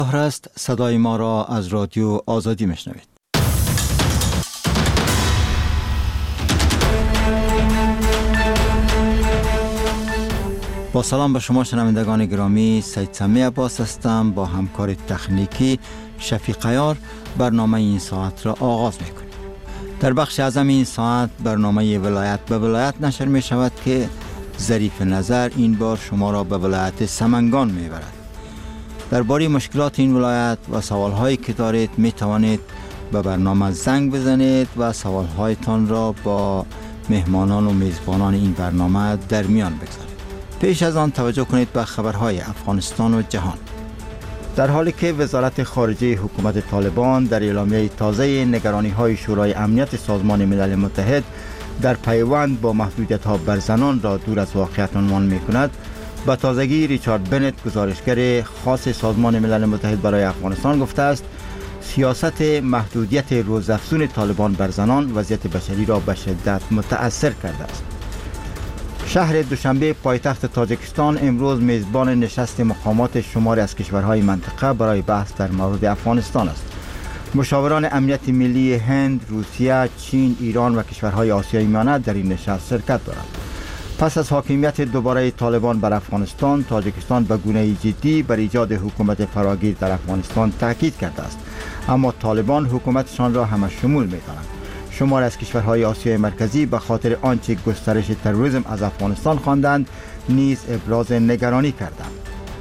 است صدای ما را از رادیو آزادی میشنوید. با سلام به شما شنوندگان گرامی، سید سمی عباس هستم. با همکار تکنیکی شفیق عیار برنامه این ساعت را آغاز میکنیم. در بخش اعظم این ساعت برنامه ولایت به ولایت نشر می شود که ظریف نظر این بار شما را به ولایت سمنگان می برد. درباره مشکلات این ولایت و سوالهایی که دارید می توانید به برنامه زنگ بزنید و سوالهایتان را با مهمانان و میزبانان این برنامه در میان بگذارید. پیش از آن توجه کنید به خبرهای افغانستان و جهان. در حالی که وزارت خارجه حکومت طالبان در اعلامیه تازه نگرانی‌های شورای امنیت سازمان ملل متحد در پیوند با محدودیت‌ها بر زنان را دور از واقعیت عنوان می‌کند، به تازگی ریچارد بنت، گزارشگر خاص سازمان ملل متحد برای افغانستان، گفته است سیاست محدودیت روزافزون طالبان بر زنان وضعیت بشری را به شدت متأثر کرده است. شهر دوشنبه پایتخت تاجیکستان امروز میزبان نشست مقامات شماری از کشورهای منطقه برای بحث در مورد افغانستان است. مشاوران امنیت ملی هند، روسیه، چین، ایران و کشورهای آسیای میانه در این نشست شرکت دارند. پس از حاکمیت دوباره طالبان بر افغانستان، تاجیکستان به گونه جدی بر ایجاد حکومت فراگیر در افغانستان تاکید کرده است، اما طالبان حکومتشان را همشمول می‌دانند. شمار از کشورهای آسیای مرکزی به خاطر آنچه گسترش تروریسم از افغانستان خواندند نیز ابراز نگرانی کردند.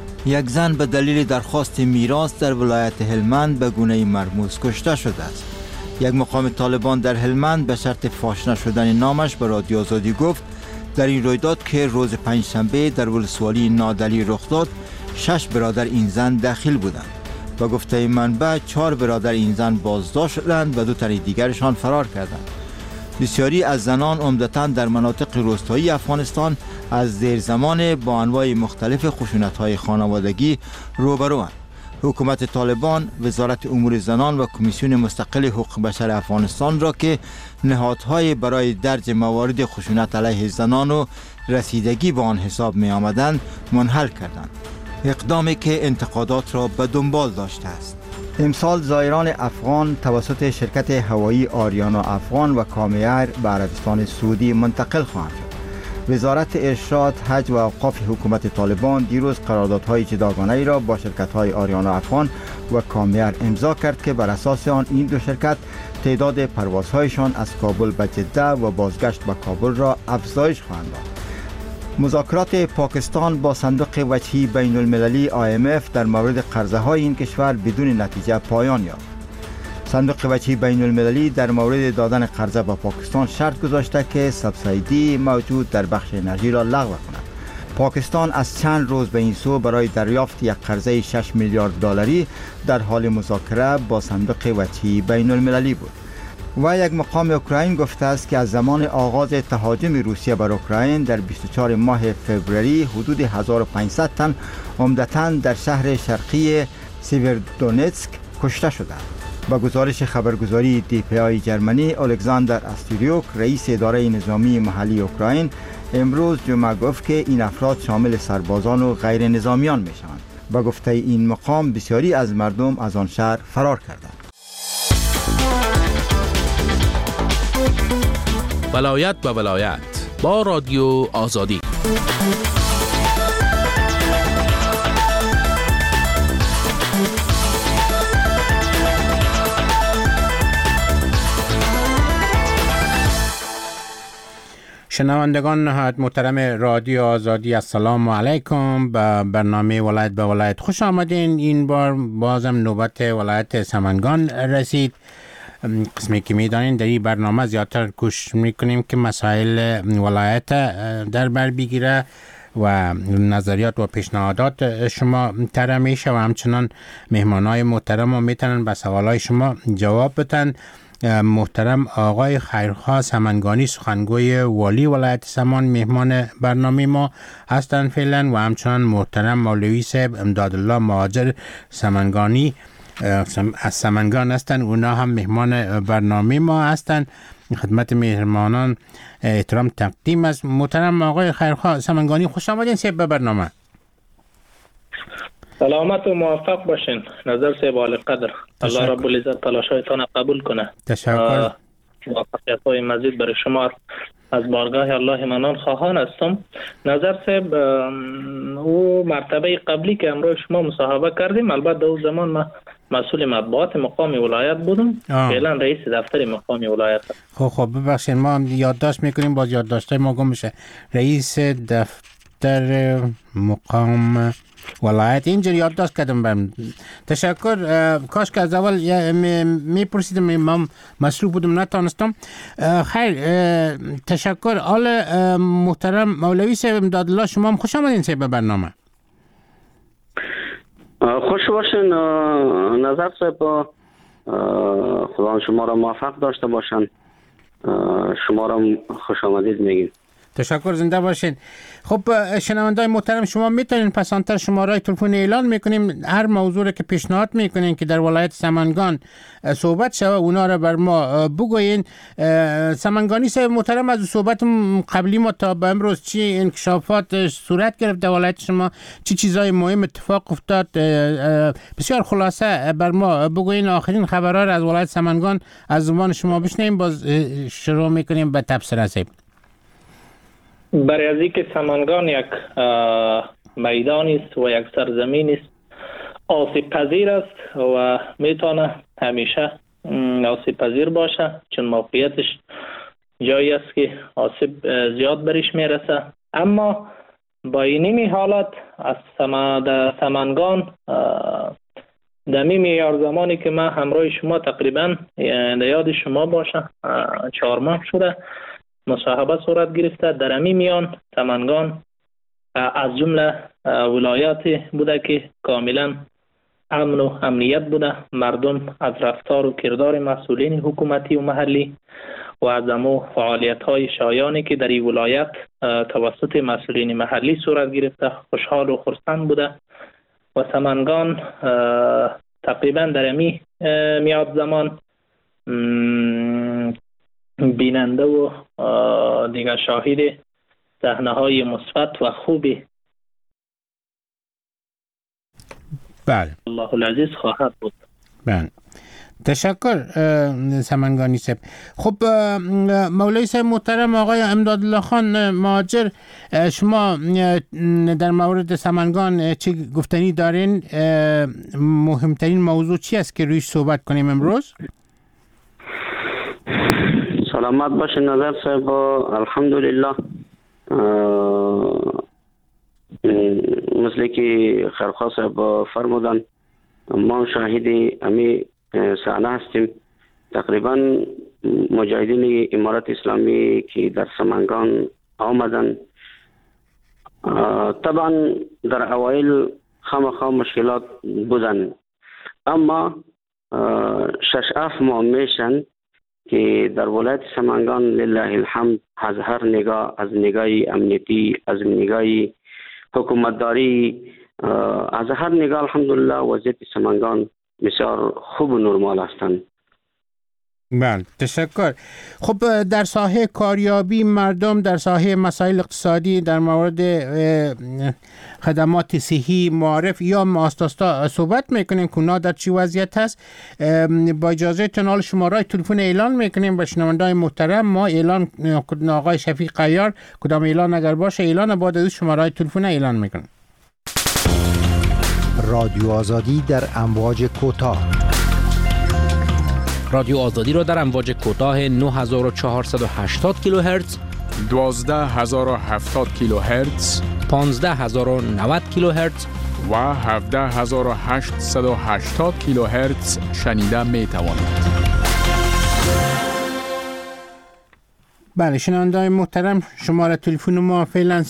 یک زن به دلیل درخواست میراث در ولایت هلمند به گونه مرموز کشته شده است. یک مقام طالبان در هلمند به شرط فاش نشدن نامش به رادیو آزادی گفت در این رویداد که روز پنجشنبه در ولسوالی نادلی رخ داد 6 برادر این زن داخل بودند. با گفته منبع 4 برادر این زن بازداشت شدند و 2 تن دیگرشان فرار کردند. بسیاری از زنان عمدتاً در مناطق روستایی افغانستان از دیر زمان با انواع مختلف خشونت‌های خانوادگی روبروند. حکومت طالبان، وزارت امور زنان و کمیسیون مستقل حقوق بشر افغانستان را که نهادهای برای درج موارد خشونت علیه زنان و رسیدگی به آن حساب می آمدند منحل کردند، اقدامی که انتقادات را به دنبال داشته است. امسال زائران افغان توسط شرکت هوایی آریانا افغان و کامیار به عربستان سعودی منتقل خواهند شد. وزارت ارشاد، حج و اوقاف حکومت طالبان دیروز قراردادهای جداگانه‌ای را با شرکت‌های آریانا افغان و کامیار امضا کرد که بر اساس آن این دو شرکت تعداد پروازهایشان از کابل به جده و بازگشت به کابل را افزایش خواهند داد. مذاکرات پاکستان با صندوق وجهی بین المللی IMF در مورد قرضه‌های این کشور بدون نتیجه پایان یافت. صندوق وجهی بین المللی در مورد دادن قرضه به پاکستان شرط گذاشته که سبسیدی موجود در بخش انرژی را لغو کند. پاکستان از چند روز به این سو برای دریافت یک قرضه 6 میلیارد دلاری در حال مذاکره با صندوق وجهی بین المللی بود. و یک مقام اوکراین گفته است که از زمان آغاز تهاجم روسیه بر اوکراین در 24 ماه فوریه حدود 1500 تن عمدتاً در شهر شرقی سیوردونتسک کشته شدند. با گزارش خبرگزاری DPI جرمنی، الکساندر استریوک، رئیس اداره نظامی محلی اوکراین، امروز جمعه گفت که این افراد شامل سربازان و غیر نظامیان می شوند. با گفته این مقام بسیاری از مردم از آن شهر فرار کردند. ولایت به ولایت با رادیو آزادی. شنوندگان نهایت محترم رادیو آزادی، السلام علیکم. به برنامه ولایت به ولایت خوش آمدین. این بار بازم نوبت ولایت سمنگان رسید. قسمی که میدانین در این برنامه زیادتر کوشش میکنیم که مسائل ولایت در بر بگیره و نظریات و پیشنهادات شما طرح میشه و همچنان مهمانای محترم هم میتونن به سوالای شما جواب بدن. محترم آقای خیرخواه سمنگانی، سخنگوی والی ولایت سمان، مهمان برنامه ما هستند فعلا و همچنان محترم مولوی صاحب امدادالله مهاجر سمنگانی از سمنگان هستند، اونا هم مهمان برنامه ما هستند. خدمت مهمانان احترام تقدیم است. محترم آقای خیرخواه سمنگانی، خوش آمدین به برنامه. سلامت و موفق باشین نظر صاحب عالی قدر. الله رب العزت تلاشایتان قبول کنه. تشکر. موفقیت های مزید برای شما از بارگاه الله منان خواهان هستم. نظر صاحب او مرتبه قبلی که امروز شما مصاحبه کردیم، البته او زمان ما مسئول مطبوعات مقام ولایت بودم، فعلا رئیس دفتر مقام ولایت. خب ببخشید ما یادداشت میکنیم، باز یادداشتای ما گم میشه. رئیس دفتر مقام ولایت اینجا یادداشت کردم برم. تشکر. کاش که از اول میپرسیدم، من مسئول بودم نتانستم. خیر تشکر. آل محترم مولوی صاحب امدادالله، شما هم خوش آمدین صاحب برنامه. خوش باشین نظر صاحب، خدا شما را موفق داشته باشن. شما را خوش آمدید میگیم. تشکر، زنده باشین. خب شنوندای محترم، شما میتونین پسانتر شماره تلفن اعلان میکنیم، هر موضوعی که پیشنهاد میکنین که در ولایت سمنگان صحبت شوه اونا را بر ما بگوین. سمنگانی صاحب محترم، از صحبت قبلی ما تا به امروز چی انکشافات صورت گرفت در ولایت شما؟ چی چیزای مهم اتفاق افتاد؟ بسیار خلاصه بر ما بگوین. آخرین خبرها را از ولایت سمنگان از زبان شما بشنویم، باز شروع میکنیم به تبصره صاحب. برای از اینکه سمنگان یک میدانی است و یک سرزمین است آسیب پذیر است و میتونه همیشه آسیب پذیر باشه، چون موقعیتش جایی است که آسیب زیاد برش میرسه. اما با این حالت از سمنگان دمی میار زمانی که من همراه شما تقریبا یاد شما باشه 4 ماه شده مصاحبه صورت گرفته. در امی میان سمنگان از جمله ولایاتی بوده که کاملا امن و امنیت بوده، مردم از رفتار و کردار مسئولین حکومتی و محلی و از امو فعالیت های شایانی که در این ولایت توسط مسئولین محلی صورت گرفته خوشحال و خرسند بوده و سمنگان تقریبا در امی میاد زمان بیننده و دیگر شاهد صحنه های مثبت و خوبی بله الله العزیز خواهد بود. بله تشکر سمنگانی صاحب. خب مولوی صاحب محترم، آقای امدادالله خان مهاجر، شما در مورد سمنگان چی گفتنی دارین؟ مهمترین موضوع چی است که رویش صحبت کنیم امروز؟ سلامت باشین نظر صاحب. الحمدلله مثل که خیرخواه صاحب فرمودن ما شاهد امی صحنه هستیم. تقریبا مجاهدین امارت اسلامی که در سمنگان آمدن، طبعا در اوایل خامخا مشکلات بودن، اما 6 ماه میشن که در ولایت سمنگان لله الحمد از هر نگاه، از نگاه امنیتی، از نگاه حکومتداری، از هر نگاه الحمدلله وضعیت سمنگان بسیار خوب و نرمال هستند. بله تشکر. خب در ساحه کاریابی مردم، در ساحه مسائل اقتصادی، در مورد خدمات صحی، معارف یا مؤسسات صحبت میکنیم که اونا در چی وضعیت هست. با اجازه تنال شماره تلفن اعلان میکنیم به شنوندای محترم. ما اعلان آقای شفیق قیار کدام اعلان اگر باشه اعلان بعد از شماره تلفن اعلان میکنیم. رادیو آزادی در امواج کوتاه. رادیو آزادی را در امواج کوتاه 9480 کیلوهرتز، 12070 کیلوهرتز، 15090 کیلوهرتز و 17880 کیلوهرتز شنیده می توانید. بله شنونده‌های محترم، شماره تلفن ما فعلا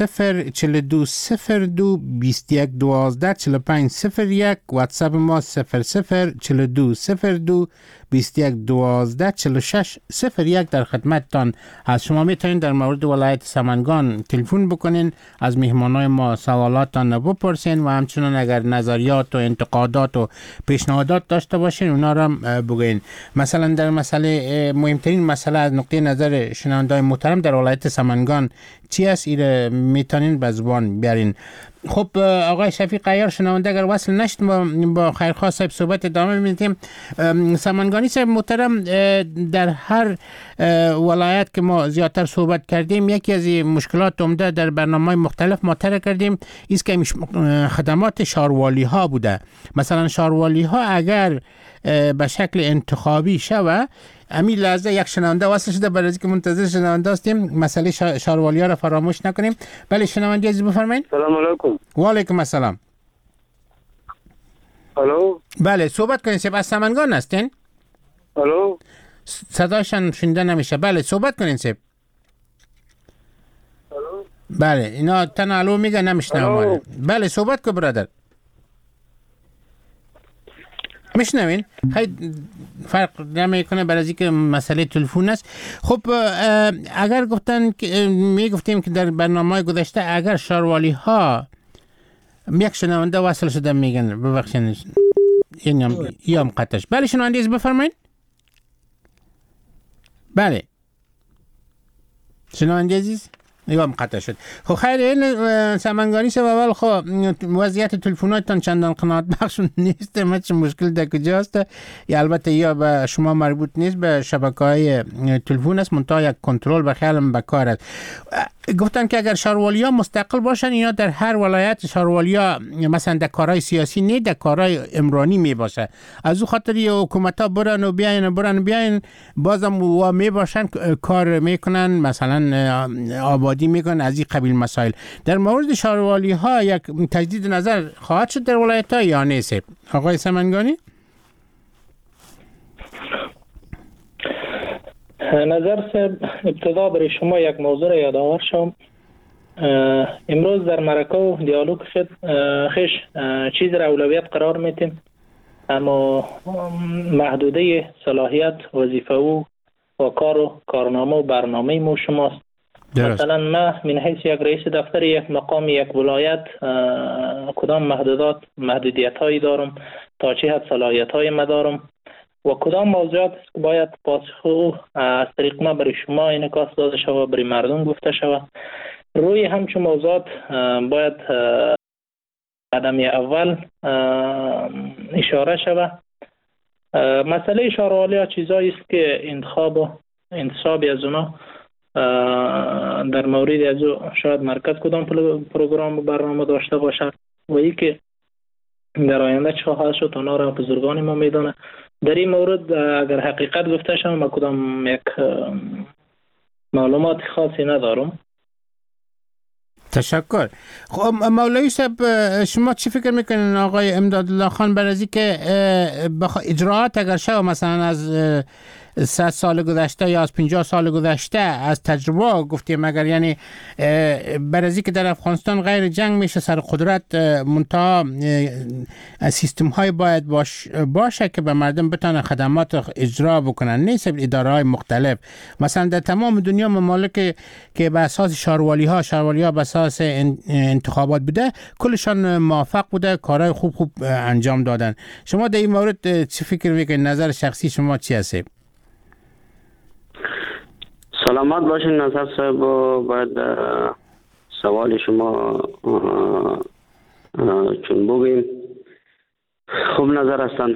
004202 2112 4501، واتساپ ما 004202 2112 4601 در خدمتتان از شما میتونید در مورد ولایت سمنگان تلفن بکنین، از مهمانای ما سوالاتان بپرسین و همچنان اگر نظریات و انتقادات و پیشنهادات داشته باشین اونا را بگوین. مثلا در مسئله مهمترین مسئله از نقطه نظر شنونده‌های محترم در ولایت سمنگان چی است ایره میتونین به زبان بیارین. خب آقای شفیق عیار شنونده اگر وصل نشد با خیرخواه صاحب صحبت ادامه میدیم. سمنگانی صاحب محترم، در هر ولایت که ما زیادتر صحبت کردیم یکی از مشکلات عمده در برنامه‌های مختلف مطرح کردیم است که خدمات شاروالی ها بوده. مثلا شاروالی ها اگر به شکل انتخابی شوه، امین لحظه یک شنونده واسه شده، برای اینکه منتظر شنونده هستیم مسئله شاروالی ها را فراموش نکنیم. بله شنونده عزیز بفرمایید. سلام علیکم. و علیکم السلام. الو. بله صحبت کنید. سب از سمنگان هستین؟ الو. صداشان شنیده نمیشه. بله صحبت کنید سب. الو. بله اینا تن الو میگه نمیشنوم. بله صحبت کن برادر. میشنوین؟ خیلی فرق نمیکنه برای اینکه مسئله تلفن است. خب اگر میگفتیم که در برنامه گذشته اگر شاروالی ها یک شنونده وصل شده میگن ببخشید یام قطعش. بله شنونده از بفرمایید. بله شنونده عزیز یام قطع شد. خب خیر این سمنگانی سه اول خب وضعیت تلفناتتان چندان قناعت بخش نیست. چه مشکل در کجاست؟ یا البته یا به شما مربوط نیست، به شبکه‌های تلفن است، منتها یک کنترل به خیالم به کار است. گفتن که اگر شاروالی‌ها مستقل باشن، اینا در هر ولایت شاروالی‌ها مثلا در کارهای سیاسی نه، در کارهای عمرانی می باشه. از او خاطر حکومت‌ها برن و بیاین بازم و می باشن کار میکنن، مثلا آبادی میکنن از این قبیل مسائل. در مورد شاروالی‌ها یک تجدید نظر خواهد شد در ولایت‌ها یا نیست؟ آقای سمنگانی؟ نظر صاحب ابتدا برای شما یک موضوع یادآور شم. امروز در معرکه و دیالوگ خیش چیز را اولویت قرار میتیم، اما محدوده صلاحیت وظیفه و کار و کارنامه و برنامه مو شماست. مثلا ما من حیث یک رئیس دفتر یک مقام یک ولایت کدام محدودیت هایی دارم، تا چه حد صلاحیت های ما دارم و کدام موضوعات که باید پاسخ از طریق ما برای شما انعکاس داده شود، برای مردم گفته شود. روی همچون موضوعات باید قدم اول اشاره شود. مسئله شاروالی ها چیزایی است که انتصابی از اونا در مورد از شاید مرکز کدام پروگرام و برنامه داشته باشد و ای که در آینده چه خواهد شد اونا را بزرگان ما میدونه. در این مورد اگر حقیقت گفته شم ما کدام یک معلومات خاصی ندارم. تشکر. خب مولوی صاحب شما چی فکر میکنین آقای امدادالله خان برای اینکه اجراعات اگر شد مثلا از 100 سال گذشته یا از 50 سال گذشته از تجربه گفتیم، اگر یعنی برای اینکه در افغانستان غیر جنگ میشه سر قدرت، منتها سیستم های باید باشه که به مردم بتونن خدمات اجرا بکنن، نیست اداره های مختلف. مثلا در تمام دنیا ممالک که به اساس شاروالی ها به اساس انتخابات بوده کلشان موفق بوده، کارهای خوب انجام دادن. شما در این مورد چی فکر میکنید؟ نظر شخصی شما چی هست؟ سلامت باشین نظر صاحب. باید سوال شما چون بگیم خوب نظر هستند.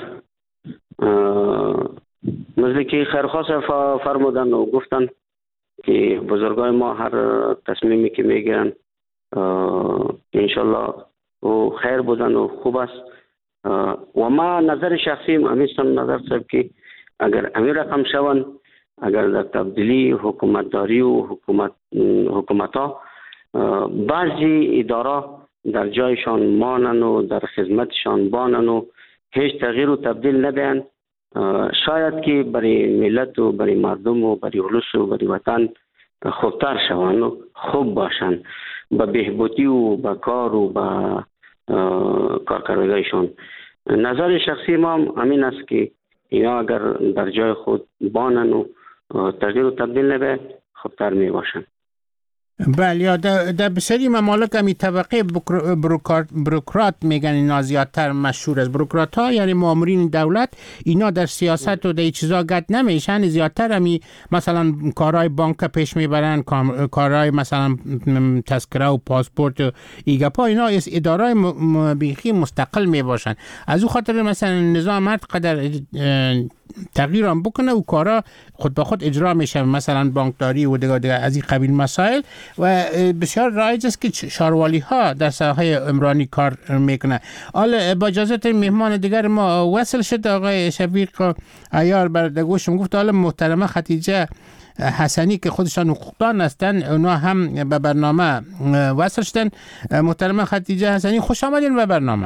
مثل که خیرخواست فرمودن و گفتن که بزرگای ما هر تصمیمی که میگیرن انشالله و خیر بودن و خوب است. و ما نظر شخصی همیستان نظر صاحب که اگر امیر رقم شون، اگر در تبدیلی حکومتداری و حکومت ها بعضی اداره در جایشان مانن و در خدمتشان بانن و هیچ تغییر و تبدیل ندهن، شاید که برای ملت و برای مردم و برای اولس و برای وطن خوبتر شوند و خوب باشند به بهبودی و به کار و به کارکردگیشان. نظر شخصی ما همین است که اینا اگر در جای خود بانن و تغییر و تبدیل نبه خوبتر می باشند. بله، یا در بسیاری ممالک همی طبقه بروکرات میگن اینا زیادتر مشهور است. بروکرات ها یعنی مامورین دولت، اینا در سیاست و در چیزا گد نمیشن، زیادتر همی مثلا کارهای بانک پیش میبرن، کارهای مثلا تذکره و پاسپورت و ایگپا، اینا ادارای بیخی مستقل میباشن. از او خاطر مثلا نظام هر قدر تغییر هم بکنه و کارا خود به خود اجرا میشه، مثلا بانکداری و دیگه از این قبیل مسائل. و بسیار رایج است که شاروالی ها در ساحه عمرانی کار میکنه. حالا با اجازه مهمان دیگر ما وصل شد آقای شفیق عیار بر گوشم گفت حالا محترمه خدیجه حسنی که خودشان حقوقدان هستن اونا هم به برنامه وصل شدن. محترمه خدیجه حسنی خوش آمدین به برنامه.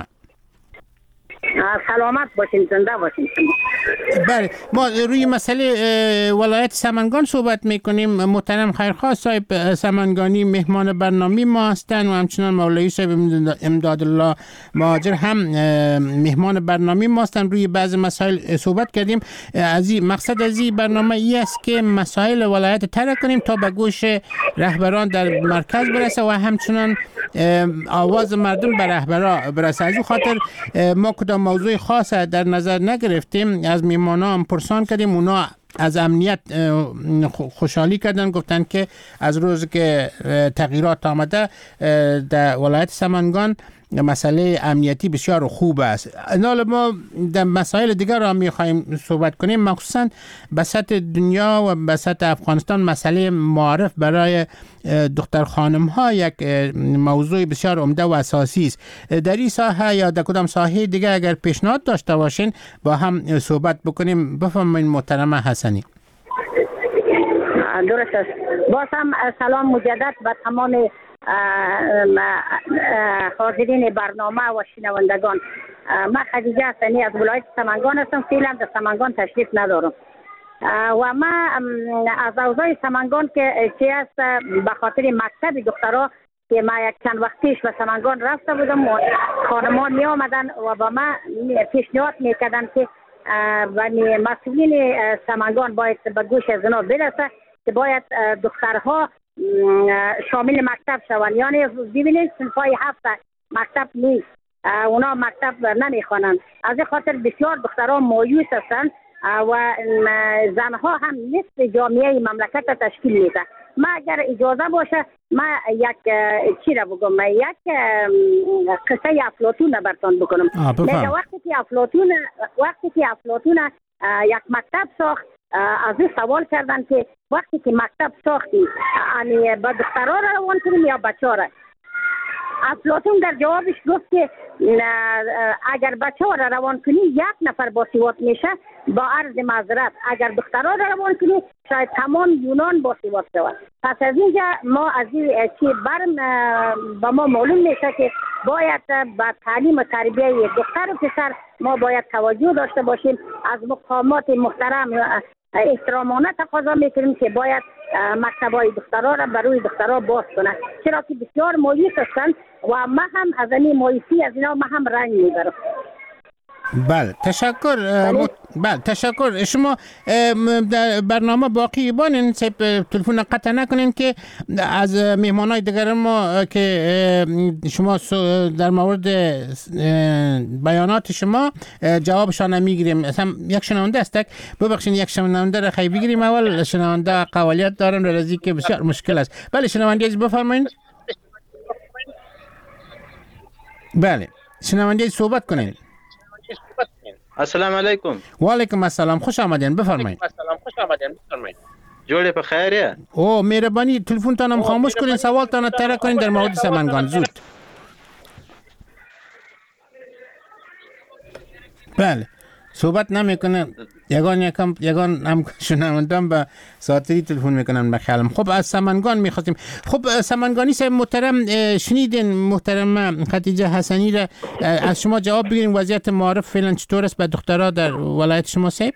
سلامت باشین، زنده باشین. بله، ما روی مسئله ولایت سمنگان صحبت میکنیم. محترم خیرخواه صاحب سمنگانی مهمان برنامه ما هستند و همچنان مولوی صاحب امدادالله مهاجر هم مهمان برنامه ما هستند. روی بعض مسائل صحبت کردیم. مقصد از این برنامه ای است که مسائل ولایت طرح کنیم تا به گوش رهبران در مرکز برسه و همچنان آواز مردم به رهبران برسه. از این خاطر ما کدام موضوع خاص در نظر نگرفتیم، از میمانا هم پرسان کردیم. اونا از امنیت خوشحالی کردن، گفتن که از روز که تغییرات آمده در ولایت سمنگان مسئله امنیتی بسیار خوب است. حالا ما در مسائل دیگر را می‌خوایم صحبت کنیم، مخصوصا به سطح دنیا و به سطح افغانستان مسئله معارف برای دختر خانم ها یک موضوع بسیار عمده و اساسی است. در این ساحه یا در کدام ساحه دیگر اگر پیشنهاد داشته باشین با هم صحبت بکنیم. بفرمایید محترمه حسنی. درست است. باز هم سلام مجدد به تمام حاضرین برنامه و شنوندگان. من خدیجه حسنی از ولایت سمنگان هستم. فعلا در سمنگان تشریف ندارم و من از اوضاع سمنگان که چی است به خاطر مکتب دخترها که من یک چند وقت پیش به سمنگان رفته بودم و خانمان می آمدن و با من پیشنهاد میکردن که مسئولین سمنگان باید به گوش از اونا برسه که باید دخترها شامل مکتب شوند. یعنی ببینید صنفای 7 مکتب نیست، اونا مکتب نمیخوانند. از این خاطر بسیار دخترها مایوس هستند و زنها هم نصف جامعه مملکت تشکیل میده. ما اگر اجازه باشه ما یک چی را بگم، یک قصه افلاطون را براتون بکنم. وقتی که افلاطون یک مکتب ساخت، از این سوال کردن که وقتی که مکتب ساختی یعنی با دخترها را روان کنیم یا بچه ها را؟ افلاطون در جوابش گفت که اگر بچه ها را روان کنی یک نفر باسواد میشه، با عرض معذرت اگر دخترها را روان کنی شاید تمام یونان باسواد شود. پس از اینجا ما از این چی برم با ما معلوم میشه که باید به تعلیم و تربیه دختر و پسر ما باید توجه داشته باشیم. از مقامات محترم احترامانه تقاضا میکنیم که باید مکتبای دخترها را برای دخترها باز کنند، چرا که بسیار مایوس هستند و ما هم از این مایوسی از اینا ما هم رنج میبرم. بله تشکر. بله تشکر. شما در برنامه باقی بانین، تلفن قطع نکنین که از مهمانای دیگر ما که شما در مورد بیانات شما جوابشان میگیریم. مثلا یک شنونده است، ببخشید یک شنونده را خیلی بگیریم. اول شنونده قوالیت دارن رازی که بسیار مشکل است. بله شنونده از بفرمایید. بله شنونده صحبت کنین. السلام علیکم. و علیکم السلام. خوش آمدین. بفرمایید. جوړ په خیر یې؟ او مهربانی تلفن تانم خاموش کنین، سوال تان طرح کنین در مورد سمنگان زود. بله صحبت نمیکنه. یگان هم شنوندم به ساعتی تلفن میکنن به خیالم. خب از سمنگان میخواستیم. خب سمنگانی صاحب محترم شنیدین محترم خدیجه حسنی را، از شما جواب بگیریم وضعیت معارف فعلا چطور است به دخترها در ولایت شما صاحب؟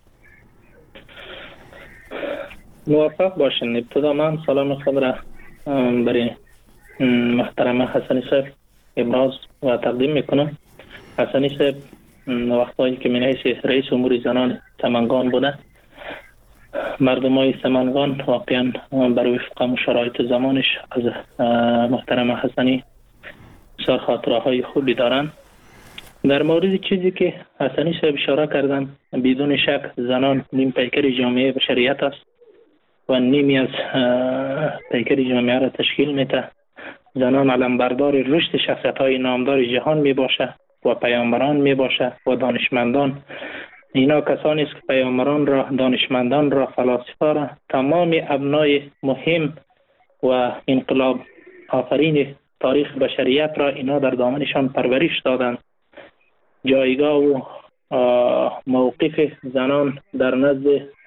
موفق باشین. ابتدا من سلام خود را برای محترم حسنی صاحب ابراز و تقدیم میکنم. حسنی صاحب وقتایی که من رئیس امور زنان سمنگان بوده مردمای سمنگان واقعا بر وفق شرایط زمانش از محترم حسنی بسیار خاطره های خوبی دارن. در مورد چیزی که حسنی صاحب اشاره کردن، بدون شک زنان نیم پیکر جامعه بشریت است و نیمی از پیکر جامعه را تشکیل میده. زنان علمبردار رشد شخصیت های نامدار جهان می باشه و پیامبران می باشه و دانشمندان. اینا کسانی است که پیامبران را، دانشمندان را، فلاسفه را، تمام ابنای مهم و انقلاب آفرین تاریخ بشریت را اینا در دامنشان پرورش دادند. جایگاه و موقف زنان در نزد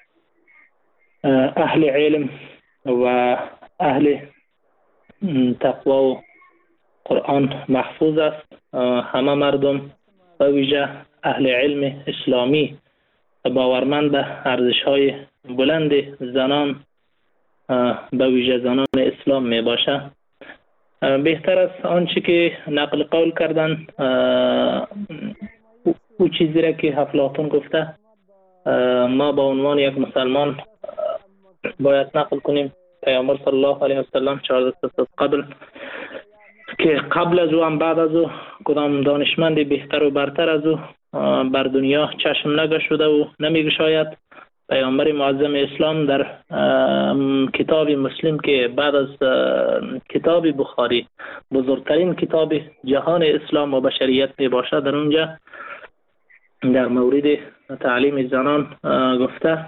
اهل علم و اهل تقوا و قرآن محفوظ است. همه مردم و ویژه اهل علم اسلامی باورمند به ارزش‌های بلند زنان به ویژه زنان اسلام می باشه. بهتر است آنچه که نقل قول کردن او چیزی را که افلاطون گفته ما به عنوان یک مسلمان باید نقل کنیم. پیامبر صلی الله علیه و سلم 14 سال قبل که قبل از او هم بعد از او کدام دانشمند بهتر و برتر از او بر دنیا چشم نگشوده و نمیگشاید. پیامبر معظم اسلام در کتاب مسلم که بعد از کتاب بخاری بزرگترین کتاب جهان اسلام و بشریت می باشد، در اونجا در مورد تعلیم زنان گفته،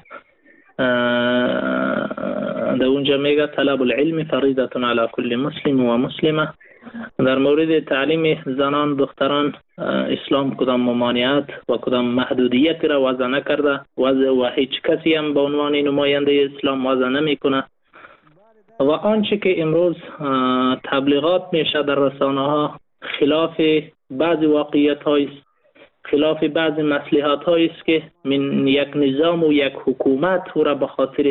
در اونجا میگه طلب العلم فریضه علی کل مسلم و مسلمه. در مورد تعلیم زنان دختران اسلام کدام ممانعت و کدام محدودیت را وضع نکرده و هیچ کسی هم به عنوان نماینده اسلام وضع نمیکنه. و آنچه که امروز تبلیغات میشه در رسانه ها خلاف بعض واقعیت هایی، خلاف بعض مصلحت هایی است که من یک نظام و یک حکومت او را به خاطر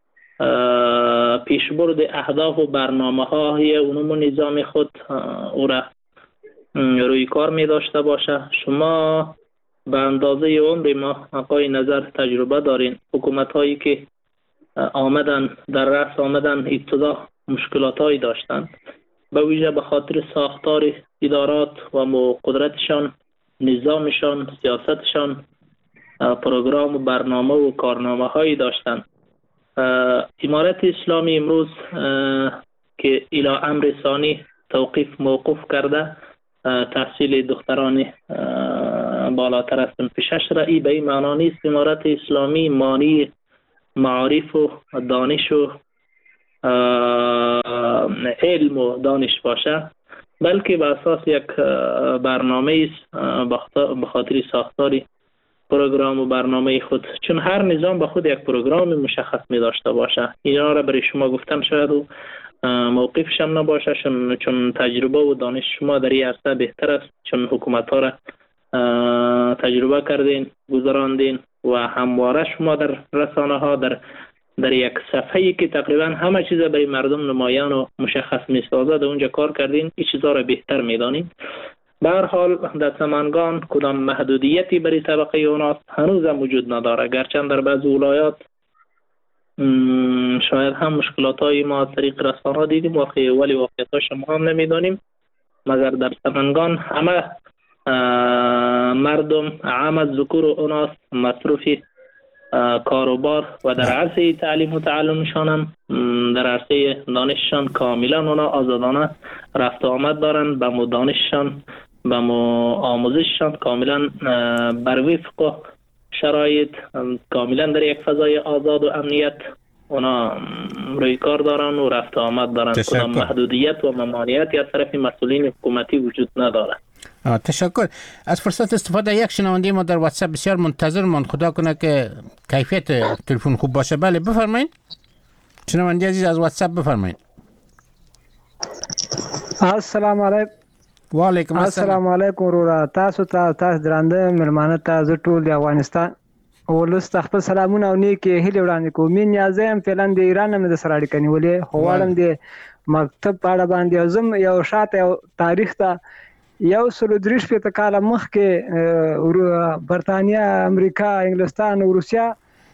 پیشبرد اهداف و برنامه های اونم نظام خود او را روی کار می داشته باشه. شما به اندازه عمر ما آقای نظر تجربه دارین. حکومت هایی که آمدن در رأس آمدن ابتدا مشکلات هایی داشتن، به ویژه به خاطر ساختار ادارات و قدرتشان، نظامشان، سیاستشان، پروگرام و برنامه و کارنامه هایی داشتن. امارت اسلامی امروز که الی امر ثانی موقوف کرده تحصیل دختران بالاتر از صنف 6 را، ای به این معنا نیست امارت اسلامی مانی معارف و دانش و علم و دانش باشه، بلکه به اساس یک برنامه است به خاطر ساختاری پروگرام و برنامه خود. چون هر نظام به خود یک پروگرام مشخص می داشته باشه. اینا را برای شما گفتم شاید و موقفش هم نباشه، چون تجربه و دانش شما در این عرصه بهتر است، چون حکومت ها را تجربه کردین، گذراندین و همواره شما در رسانه ها در یک صفحه‌ای که تقریبا همه چیز برای مردم نمایان و مشخص می سازد اونجا کار کردین، این چیزها را بهتر می دانین. به هر حال در سمنگان کدام محدودیتی برای طبقه اوناست هنوز هم وجود نداره، گرچه در بعض ولایات شاید هم مشکلات های ما از طریق رسانه دیدیم ولی واقعیت ها شما هم نمیدانیم. مگر در سمنگان همه مردم عام از ذکور اوناست مصروف کاروبار و در عرصه تعلیم و تعلمشان هم در عرصه دانششان کاملا اونا آزادانه رفت آمد دارن، به مو دانششان به مو آموزششان کاملا بر وفق شرایط، کاملا در یک فضای آزاد و امنیت اونا روی کار دارن و رفت آمد دارن. کدام محدودیت و ممانعتی از طرف مسئولین حکومتی وجود نداره. تشکر. از فرصت استفاده یک شنونده ما در واتساپ بسیار منتظر ماند، خدا کنه که کیفیت تلفن خوب باشه. بله بفرمایید شنونده عزیز، از واتساپ بفرمایید. السلام علیکم. و علیکم السلام علیکم ورور. تاسو درنده ملمانه تاسو ټول د افغانستان ولست خپل سلامونه او نیکی هیله وړاندې کوم. مين یازم فعلا د ایران هم د سره اړیکه نیولې، خو واړم د مکتب په اړه باندې زم یو شاته تاریخ ته یو سلو دریش په کال مخکې برتانیا، امریکا، انګلستان او روسیا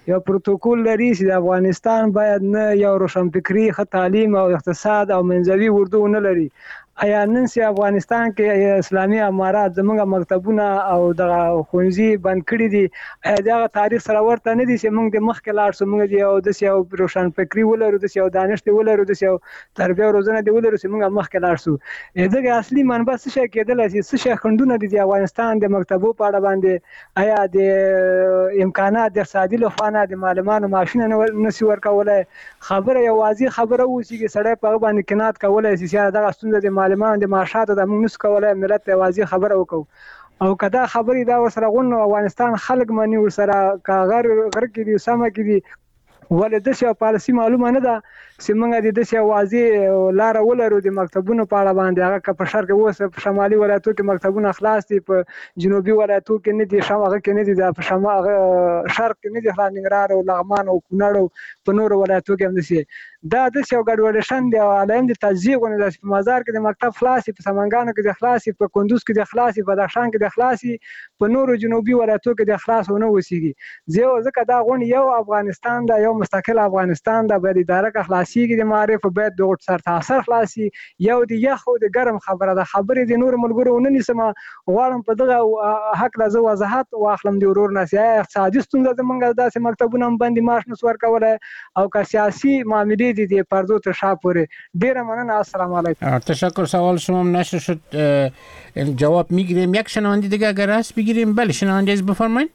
یو پروتوکول لري چې د افغانستان باید نه یو روشنفکري ښه تعلیم او اقتصاد او منځوي اردو نه لري. آیا نن چې افغانستان کې اسلامي امارات زموږ مکتبونه او د ښوونځي بند کړي دي، آیا دغه تاریخ سره ورته نه دي چې موږ د مخکې لاړ شو، موږ د یو روشنفکري ولرو، د یو دانش دی ولرو، د یو تربیه او روزنه دی ولرو چې موږ مخکې لاړ شو. دغه اصلي منبع څه شی کېدلی شي، څه شی خنډونه دي د افغانستان د مکتبو په اړه باندې؟ آیا د امکانات د اقتصادي لخوا نه د معلمانو معاشونه نشي ورکولی؟ خبره یو واضح خبره اوسي چې سړی په هغه باندې قناعت کولی شي چې دغه ستونزه د معلمان د معاشاتو د موږ نشو کولی ملت ته واضح خبره وکړو. او که دا خبرې دا ورسره غونډ افغانستان خلک مني، ورسره که غر کې دي سمه کې دي، ولې داسې یو پالیسي معلومه نه ده چې موږ د داسې یو واضح لاره ولرو د مکتبونو په اړه باندې؟ هغه که په شرق کې اوس په شمالي ولایتو کې مکتبونه خلاص دي، په جنوبي ولایتو کې نه دي، هغه کې نه دي، په شرق کې نه دي خلاص، ننګرهار او لغمان او کونړ او په نورو ولایتو کې هم داسې. دا داسې یو ګډوډېشن دی او علایم د تجزیې غوندې ده چې په مزار کې د مکتب خلاص وي، په سمنګانو کې د خلاص وي، په کندوز کې د خلاص وي، په بدخشان کې د خلاص وي، په نورو جنوبي ولایتو کې د خلاص ونه اوسېږي. ځکه دا غونډ یو افغانستان ده، یو مستقل افغانستان ده، باید اداره که خلاصېږي د معارف باید د سر تاثر خلاصي. یو د یخ او د ګرم خبره ده، خبرې د نورو ملګرو ونه نیسم، غواړم په دغه حق له زه وضاحت واخلم د ورور نه چې آیا اقتصادي ستونزه زموږ داسې مکتبونه هم باندې معاش نشو ورکولی او که سیاسي معاملې دي د پردو تر شا پورې. ډیره مننه. السلام علیکم. تشکر. سوال شما نشر شد، جواب میگیریم. یک شنونده دیگه اگر هست بگیریم. بله شنونده از بفرمایید.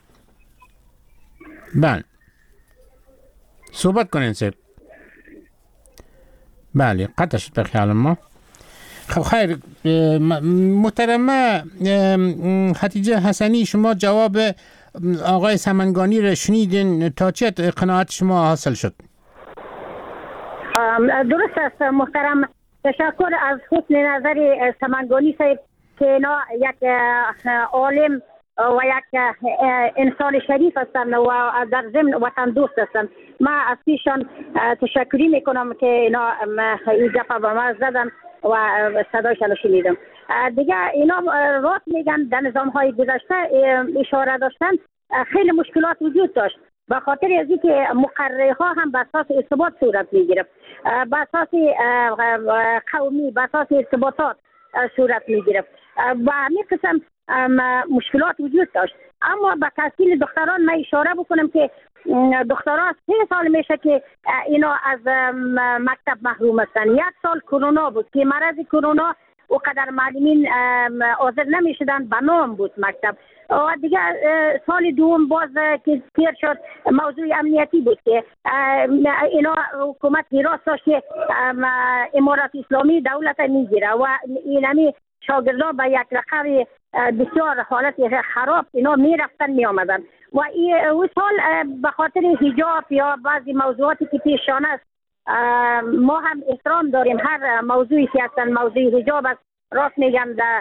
بله صحبت کنین سر. بله قطع شد به خیال ما. خب خیر محترمه خدیجه حسنی، شما جواب آقای سمنگانی را شنیدین، تا چه قناعت شما حاصل شد؟ درست است محترم. تشکر از حسن نظر سمنگانی صاحب که اینا یک عالم و یک انسان شریف هستند و در ضمن وطن دوست هستند. من از پیشان تشکری میکنم که اینا این دفعه به ما زدن و صدایشان رو شنیدم. دیگه اینا راست میگن، در نظام های گذشته اشاره داشتن خیلی مشکلات وجود داشت، به خاطر از اینکه مقرره ها هم به اساس ارتباط صورت میگرفت، به اساس قومی، به اساس ارتباطات صورت میگرفت و همین قسم مشکلات وجود داشت. اما به تحصیل دختران من اشاره بکنم که دختران 3 سال میشه که اینا از مکتب محروم هستن. 1 سال کرونا بود که مرض کرونا و قدر معلمین حاضر نمیشدن، به نام بود مکتب. و دیگه سال دوم باز که تیر شد موضوع امنیتی بود که اینا حکومت حراس داشت که امارات اسلامی دولت میگیره و اینمی شاگردان به یک رقم بسیار حالت خراب اینا میرفتن میآمدن و این سال به خاطر حجاب یا بعضی موضوعاتی که پیشان است ما هم احترام داریم. هر موضوعی که هستن موضوع حجاب است، راست میگم در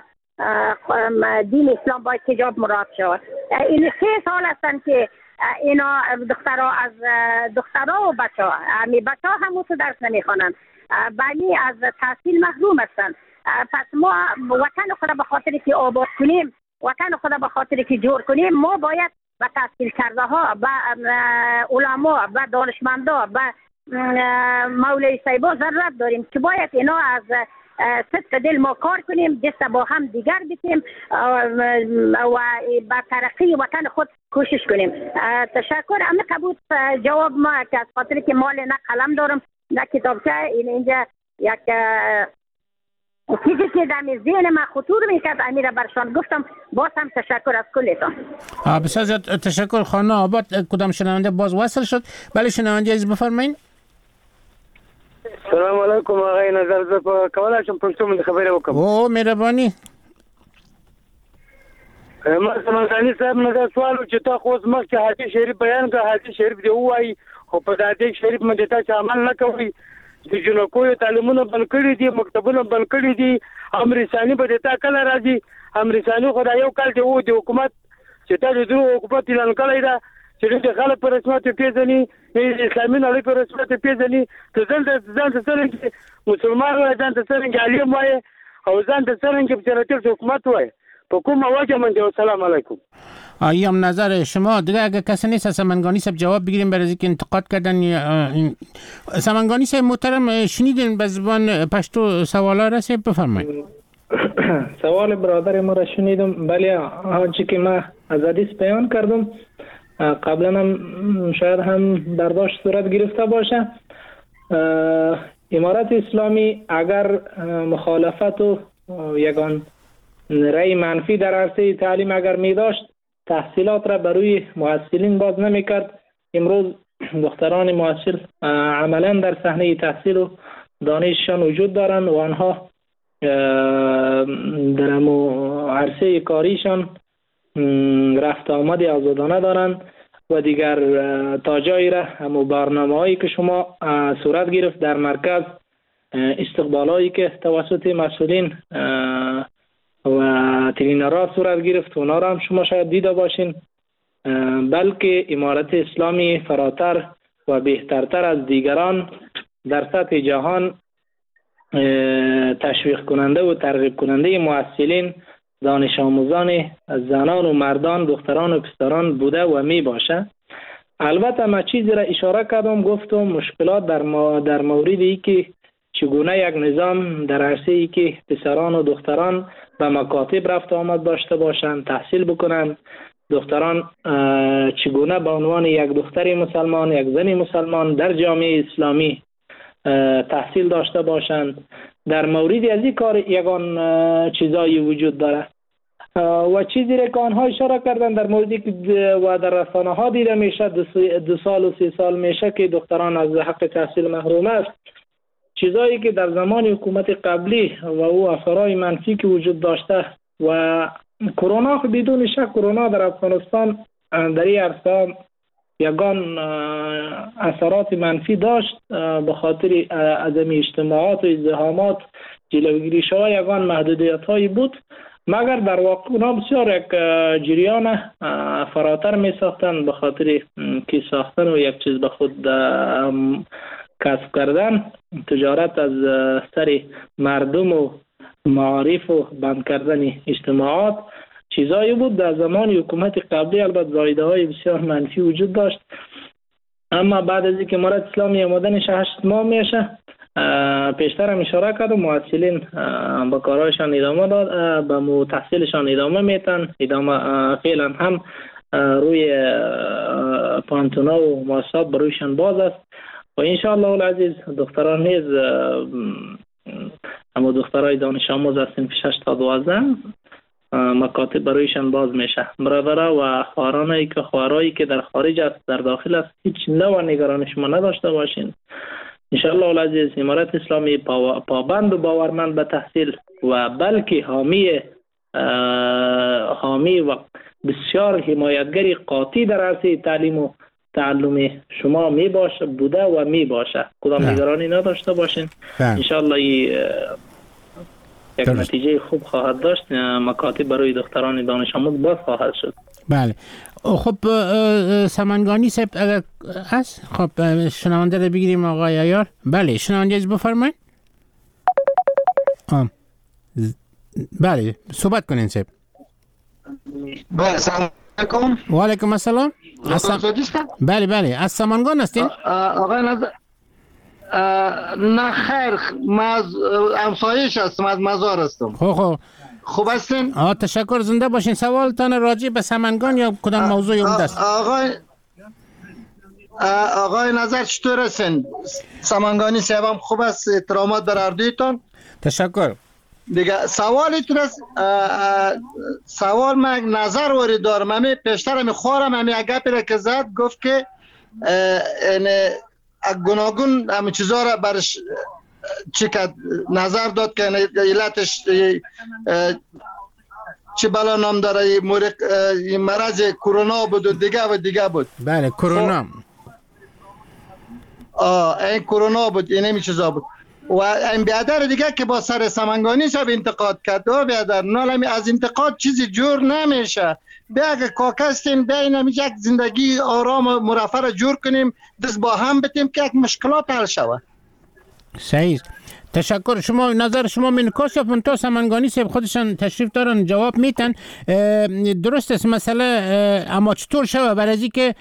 دین اسلام باید حجاب مراعات شود. این 3 سال هستن که اینا دخترها از دخترها و بچه‌ها بچه‌ها هم تو درس نمیخوانند، بلی از تحصیل محروم هستن. پس ما وطن خود به خاطر که آباد کنیم، وطن خود به خاطر که جور کنیم، ما باید به تحصیل کرده ها، به علما، به دانشمندا، به مولای صاحبا ضرورت داریم که باید اینا از صدق دل ما کار کنیم، دست با هم دیگر بتیم و به ترقی وطن خود کوشش کنیم. تشکر. اما کبوت جواب ما که از خاطر که مال نه قلم دارم نه کتابچه، اینجا یک چیزی که در ذهن من خطور میکرد امیر برشان گفتم. باز هم تشکر از کلتان. بسیار زیاد تشکر. خانه آباد کدام شنونده باز وصل شد؟ بله شنونده عزیز بفرمایید. سلام علیکم آقای نظر، زه کولای شم پښتو باندې خبرې وکړم؟ او مهرباني. ما سمنګاني صاحب نه سوال چې تا خو مخکې حدیث شریف بیان کړ، حدیث شریف دی وایي خو په حدیث شریف باندې تاسو عمل نه کوئ. د جنکو تعلیمونه بند کړي دي، مکتبونه بند کړي دي. امر ثاني به تا کله راځي؟ امر ثاني خو دا یو کال دی و د حکومت چې تا د حکومت اعلان کړی دا چې د خلک په رسمیت پیژني، د اسلامي نړۍ په رسمیت پیژني. ته ځان ته څرنګه مسلمان وایې، ځان ته څرنګه عالم وایې او ځان ته څرنګه بچراتر حکومت وایې. په کومه وجه من دی. السلام علیکم. ایام نظر شما دیگه اگه کسی نیست از سمنگانی صاحب جواب بگیریم برای اینکه انتقاد کردن. سمنگانی صاحب محترم شنیدین به زبان پشتو سوالا رسید بفرمایید. سوال برادر ما را شنیدم. بله آنچه که ما از حدیث بیان کردم قبلا هم شاید هم برداشت صورت گرفته باشه. امارت اسلامی اگر مخالفت و یگان رأی منفی در عرصه تعلیم اگر می داشت تحصیلات را بروی محصلین باز نمی کرد. امروز دختران محصل عملا در صحنه تحصیل و دانششان وجود دارند و آنها در عرصه کاریشان رفت آمد آزادانه دارند و دیگر تا جایی را همو برنامه هایی که شما صورت گرفت در مرکز استقبال هایی که توسط مسئولین و ترینرها صورت گرفت اونا را هم شما شاید دیده باشین. بلکه امارت اسلامی فراتر و بهترتر از دیگران در سطح جهان تشویق کننده و ترغیب کننده محصلین دانش آموزان زنان و مردان دختران و پسران بوده و می باشه. البته ما چیزی را اشاره کردم گفتم مشکلات در مورد ای که چگونه یک نظام در عرصه ای که پسران و دختران به مکاتب رفت آمد داشته باشند تحصیل بکنند. دختران چگونه به عنوان یک دختر مسلمان یک زن مسلمان در جامعه اسلامی تحصیل داشته باشند. در مورد از این کار یگان چیزایی وجود داره و چیزی را که آنها اشاره کردن در موردی که و در رسانه ها دیده میشه 2 سال و 3 سال میشه که دختران از حق تحصیل محروم است. چیزایی که در زمان حکومت قبلی و او اثرهای منفی که وجود داشته و کرونا بدون شک کرونا در افغانستان در این عرصه یگان اثرات منفی داشت به خاطر عدم اجتماعات و ازدحامات جلوگیری شده یگان محدودیت هایی بود. مگر در واقع اونا بسیار یک جریان فراتر می ساختن به خاطر که ساختن و یک چیز به خود کسب کردن تجارت از سر مردم و معارف و بند کردن اجتماعات چیزایی بود. در زمان حکومت قبلی البته زایده های بسیار منفی وجود داشت اما بعد از اینکه امارت اسلامی آمدنش 8 ماه میشه پیشتر هم اشاره کردم محصلین با کارهایشان ادامه داد به تحصیلشان ادامه میتن فعلا هم روی پانتونا و مؤسسات برویشان باز است و انشاءالله العزیز دختران نیز اما دخترای دانش آموز از صنف 6 تا 12 مکاتب برویشان باز میشه. برادرها و خواهرایی که در خارج است در داخل است هیچ نوع نگران شما نداشته باشین. انشاءالله العزیز امارت اسلامی پابند و باورمند به تحصیل و بلکه حامی و بسیار حمایتگری قاطع در عرصه تعلیم و تعلم شما می باشه بوده و می باشه. کدام نگرانی نداشته باشین. انشاءالله یک نتیجه خوب خواهد داشت. مکاتب برای دختران دانش آموز باز خواهد شد. بله خب سمنگانی صاحب اگر هست خب شنونده رو بگیریم آقای عیار. بله شنونده از بفرمایید. بله صحبت کنین صاحب. بله سلام علیکم. و علیکم السلام. بله بله از سمنگان هستین؟ آقای نظر نه خیر من همسایش هستم از مزار هستم. خوب هستین؟ تشکر زنده باشین. سوالتان راجع به سمنگان یا کدام موضوع عمده است؟ آقای نظر چطور هستین؟ سمنگانی صاحبم خوب است. احترامات بر اردویتان. تشکر. دیگه سوالیتون است. سوال من نظر وارد دارم. من پیشتر می خورم همین گپی را که زد گفت که گوناگون همه چیزا را برش چی که نظر داد که علتش چی بلا نام داره مرض کرونا بود و دیگه بود. بله کرونا. این کرونا بود این همین چیزا بود و این بیادر دیگه که با سر سمنگانی شب انتقاد کرد و بیادر نالمی از انتقاد چیزی جور نمیشه. بیا اگه کاکستیم بیا این یک زندگی آرام و مرفع جور کنیم دست با هم بتیم که یک مشکلات حل شود. صحیح. تشکر. شما نظر شما من کاشف منتها سمنگانی صاحب خودشان تشریف دارن جواب میتن. درست است مسئله، اما چطور شود برای از که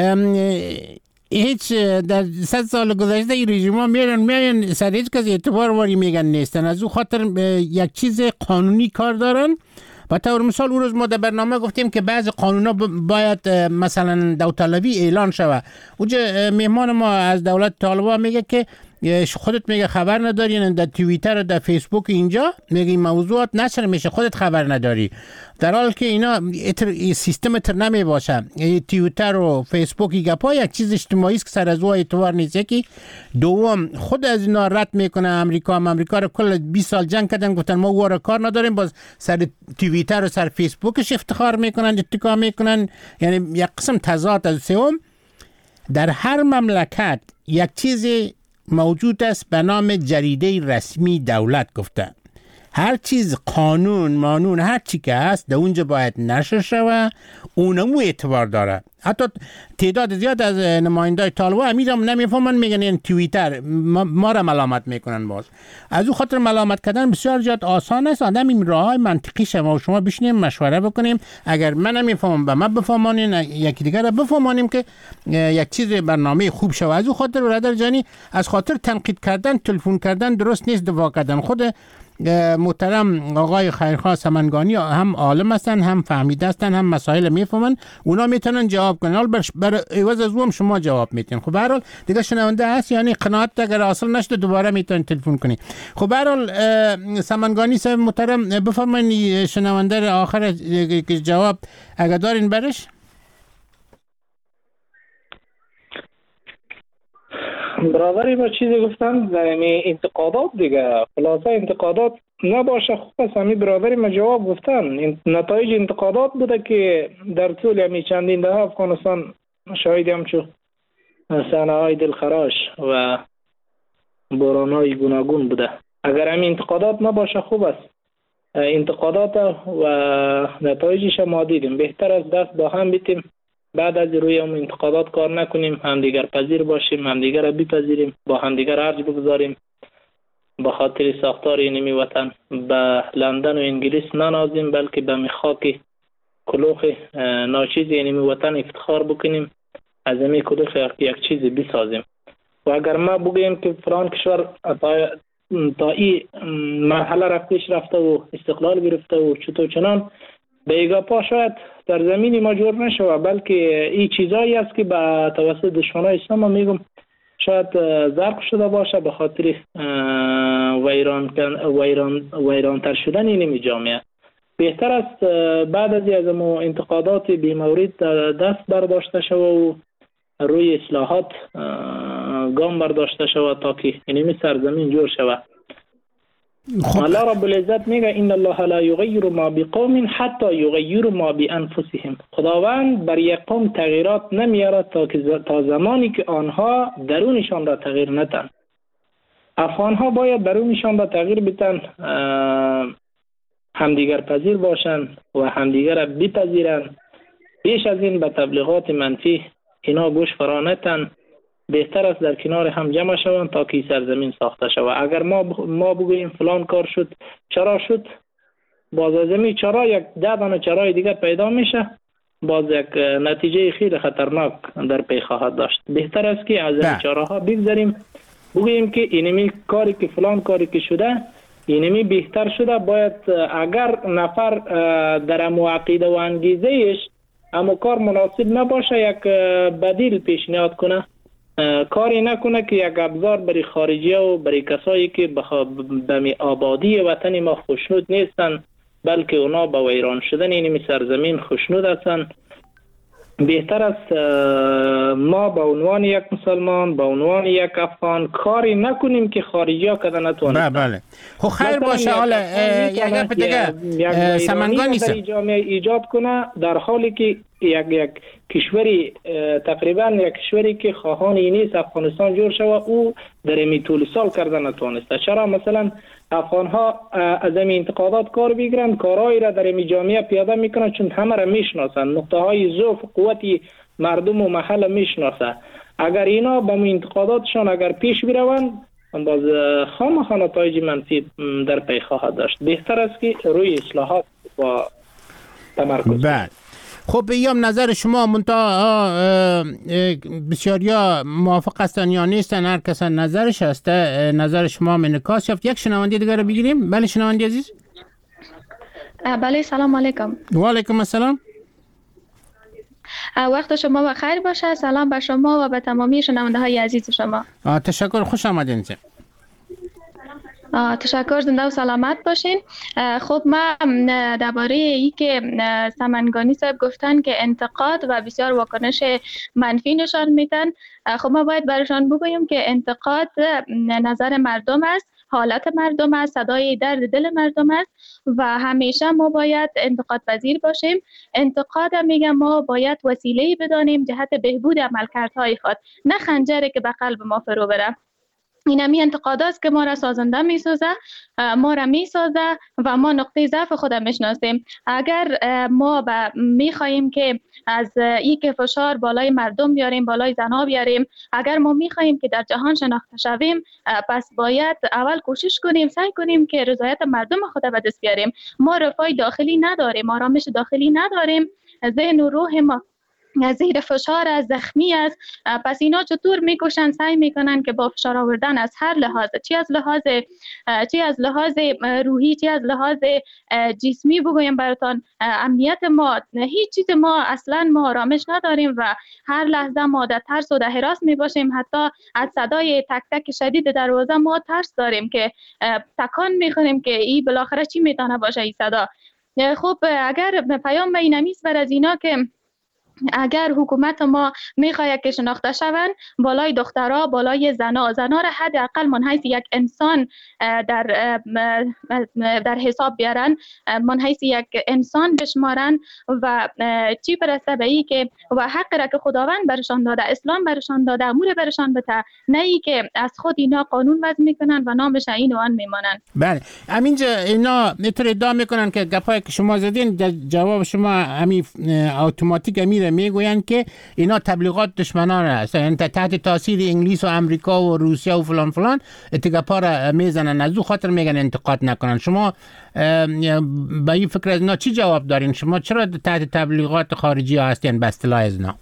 هیچ در 100 سال گذشته این رژیما میان سر هیچ کس اعتبار واری میگن نیستن، از او خاطر یک چیز قانونی کار دارن. و طور مثال اون روز ما در برنامه گفتیم که بعض قانونا باید مثلا داوطلبی اعلان شود. اونجا مهمان ما از دولت طالبان میگه که خودت میگه خبر نداری، یعنی در توییتر و در فیسبوک اینجا میگه این موضوعات نشر میشه، خودت خبر نداری، در حالی که اینا سیستم تر نمی باشه. توییتر و فیسبوک گپا یک چیز اجتماعی است که سر از او اعتبار نیست. یکی دوم خود از اینا رد میکنه. امریکا رو کل 20 سال جنگ کردن، گفتن ما واره کار نداریم، باز سر توییتر و سر فیسبوکش افتخار میکنن، اتکا میکنن، یعنی یک قسم تضاد. از سوم در هر مملکت یک چیزی موجود است به نام جریده رسمی دولت. گفته هر چیز قانون هر چی که هست در اونجا باید نشر شوه، اونمو اعتبار داره. حتی تعداد زیاد از نمایندای طالبان امیدم نمیفهمن، میگن این توییتر ما را ملامت میکنن. باز از او خاطر ملامت کردن بسیار زیاد آسان است. آدم این راههای منطقی شما بشینیم مشوره بکنیم، اگر من نمیفهمم به من بفهمانین، یکی دیگر را بفهمانیم که یک چیز برنامه خوب شود. از او خاطر برادر جانی از خاطر تنقید کردن، تلفن کردن درست نیست، دفاع کردن. خود محترم آقای خیرخواه سمنگانی هم عالم هستن، هم فهمیده هستن، هم مسائل میفهمن، اونا میتونن جواب کنن. حالا برای عوض از اون شما جواب میتین. خب به هر حال دیگه شنونده هست، یعنی قناعت اگر حاصل نشد دوباره میتونن تلفن کنین. خب به هر حال سمنگانی صاحب محترم بفرمایید شنونده آخر که جواب اگر دارین برش. برادری با چیزی گفتن در انتقادات دیگه، خلاصه انتقادات نباشه خوب است. همین برادری ما جواب گفتن، نتایج انتقادات بوده که در طول همین چندین دهه افغانستان شاهد همچو صحنه‌های دلخراش و بحران‌های گوناگون بوده. اگر همین انتقادات نباشه خوب است. انتقادات و نتایجش ما دیدیم. بهتر است دست با هم بیتیم، بعد از روی اون انتقادات کار نکنیم، همدیگر پذیر باشیم، همدیگر را بپذیریم، با همدیگر ارج بگذاریم. با خاطر ساختار اینمی وطن به لندن و انگلیس ننازیم، بلکه به میخاک کلوخ ناچیز اینمی وطن افتخار بکنیم، از این کلوخ یک چیزی بسازیم. و اگر ما بگیم که فلان کشور تا این مرحله رفتش رفته و استقلال گرفته و چطور چنان، به ایگاپا شاید در زمینی ما جور نشوه، بلکه این چیزایی است که به توسط دشمنای اسلام میگم شاید زرق شده باشه به خاطر ویران تر شدن اینمی جامعه. بهتر است بعد از انتقادات بیمورد دست برداشته شود و روی اصلاحات گام برداشته شود تا که اینمی سرزمین جور شود. الله رب العزت میگه ان الله لا یغیر ما بقوم حتی یغیروا ما بانفسهم. خداوند بر یک قوم تغییرات نمیاره تا زمانی که آنها درونشان را تغییر ندن. افغانها باید درونشان را تغییر بدن، همدیگر پذیر باشن و همدیگر را بپذیرن. بیش از این به تبلیغات منفی اینا گوش فرا ندن. بهتر است در کنار هم جمع شوند تا که سرزمین ساخته شود. اگر ما بگوییم فلان کار شد، چرا شد، باز از این چرا یک 10 دانه چرای دیگر پیدا میشه، باز یک نتیجه خیلی خطرناک در پی خواهد داشت. بهتر است که از این چراها بگذاریم، بگوییم که اینمی کاری که فلان کاری که شده اینمی بهتر شده. باید اگر نفر در امو عقیده و انگیزهش امو کار مناسب نباشه، یک بدیل پیشنهاد کنه، کاری نکنه که یک ابزار برای خارجی و برای کسایی که به آبادی وطن ما خوشنود نیستن، بلکه اونا با ویران شدن این سرزمین خوشنود هستند. بهتر است ما به عنوان یک مسلمان، به عنوان یک افغان کاری نکنیم که خارجی ها کده نتوانند. بله. خب خیر باشه. حالا یک دیگه سمنگانی در جامعه ایجاد کنه، در حالی که یک کشوری تقریبا یک کشوری که خواهان اینیست افغانستان جور شود، او در این طول سال کرده نتوانسته. چرا مثلا افغان ها از این انتقادات کار بگیرن، کارهایی را در این جامعه پیاده میکنن، چون همه را میشناسن، نقطه های ضعف و قوت مردم و محل میشناسه. اگر اینا به انتقاداتشان اگر پیش بروند، باز خامخا نتایج منفی در پی خواهد داشت. بهتر است که روی اصلاحات و تمرکز. بله. خب ایام نظر شما منتها بسیاریا موافق هستن یا نیستن، هر کس نظرش هسته، نظر شما انعکاس یافت. یک شنونده دیگر رو بگیریم. بله شنونده عزیز. بله سلام علیکم. و علیکم السلام. وقت شما بخیر باشه. سلام به شما و به تمامی شنونده های عزیز شما. تشکر، خوش آمدین. تشکر، زنده و سلامت باشین. خب ما درباره ای که سمنگانی صاحب گفتن که انتقاد و بسیار واکنش منفی نشان میدن، خب ما باید برشان بگوییم که انتقاد نظر مردم است، حالت مردم است، صدای درد دل مردم است و همیشه ما باید انتقاد پذیر باشیم. انتقاد میگم ما باید وسیله‌ای بدانیم جهت بهبود عملکردهای خود، نه خنجری که به قلب ما فرو بره. این همی انتقاد است که ما را سازنده میسازه، ما را میسازه و ما نقطه ضعف خود میشناسیم. اگر ما میخواهیم که از این که فشار بالای مردم بیاریم، بالای زنها بیاریم، اگر ما میخواهیم که در جهان شناخته شویم، پس باید اول کوشش کنیم، سعی کنیم که رضایت مردم خود به دست بیاریم. ما رفاه داخلی نداریم، آرامش داخلی نداریم، ذهن و روح ما زیر فشار از زخمی است. پس اینا چطور میکشن، سعی میکنن که با فشار آوردن از هر لحاظ، چی از لحاظ روحی، چی از لحاظ جسمی بگویم براتان، امنیت ما، هیچ چیز ما اصلا ما آرامش نداریم و هر لحظه ما در ترس و در هراس میباشیم. حتی از صدای تک تک شدید دروازه ما ترس داریم که تکان میخوریم که این بالاخره چی میتونه باشه این صدا. خب اگر پیام اینمی است بر از اینا که اگر حکومت ما میخواهد که شناخته شوند، بالای دخترها، بالای زنها را حداقل من حیث یک انسان در حساب بیارن، من حیث یک انسان بشمارن و چی برسه به ای که و حق را که خداوند برشان داده، اسلام برشان داده، امور برشان بده، نه ای که از خود اینا قانون وضع میکنن و نامش این و آن میمانن. بله، همینجا اینا اینطور ادعا میکنن که گپایی که شما زدین جواب شما همین اتوماتیک میگویند که اینا تبلیغات دشمنان است، یعنی تحت تاثیر انگلیس و امریکا و روسیه و فلان فلان اتقاپا را میزنن، از او خاطر میگن انتقاد نکنن. شما با این فکر از اینا چی جواب دارین؟ شما چرا تحت تبلیغات خارجی ها هستین به اصطلاح از اینا؟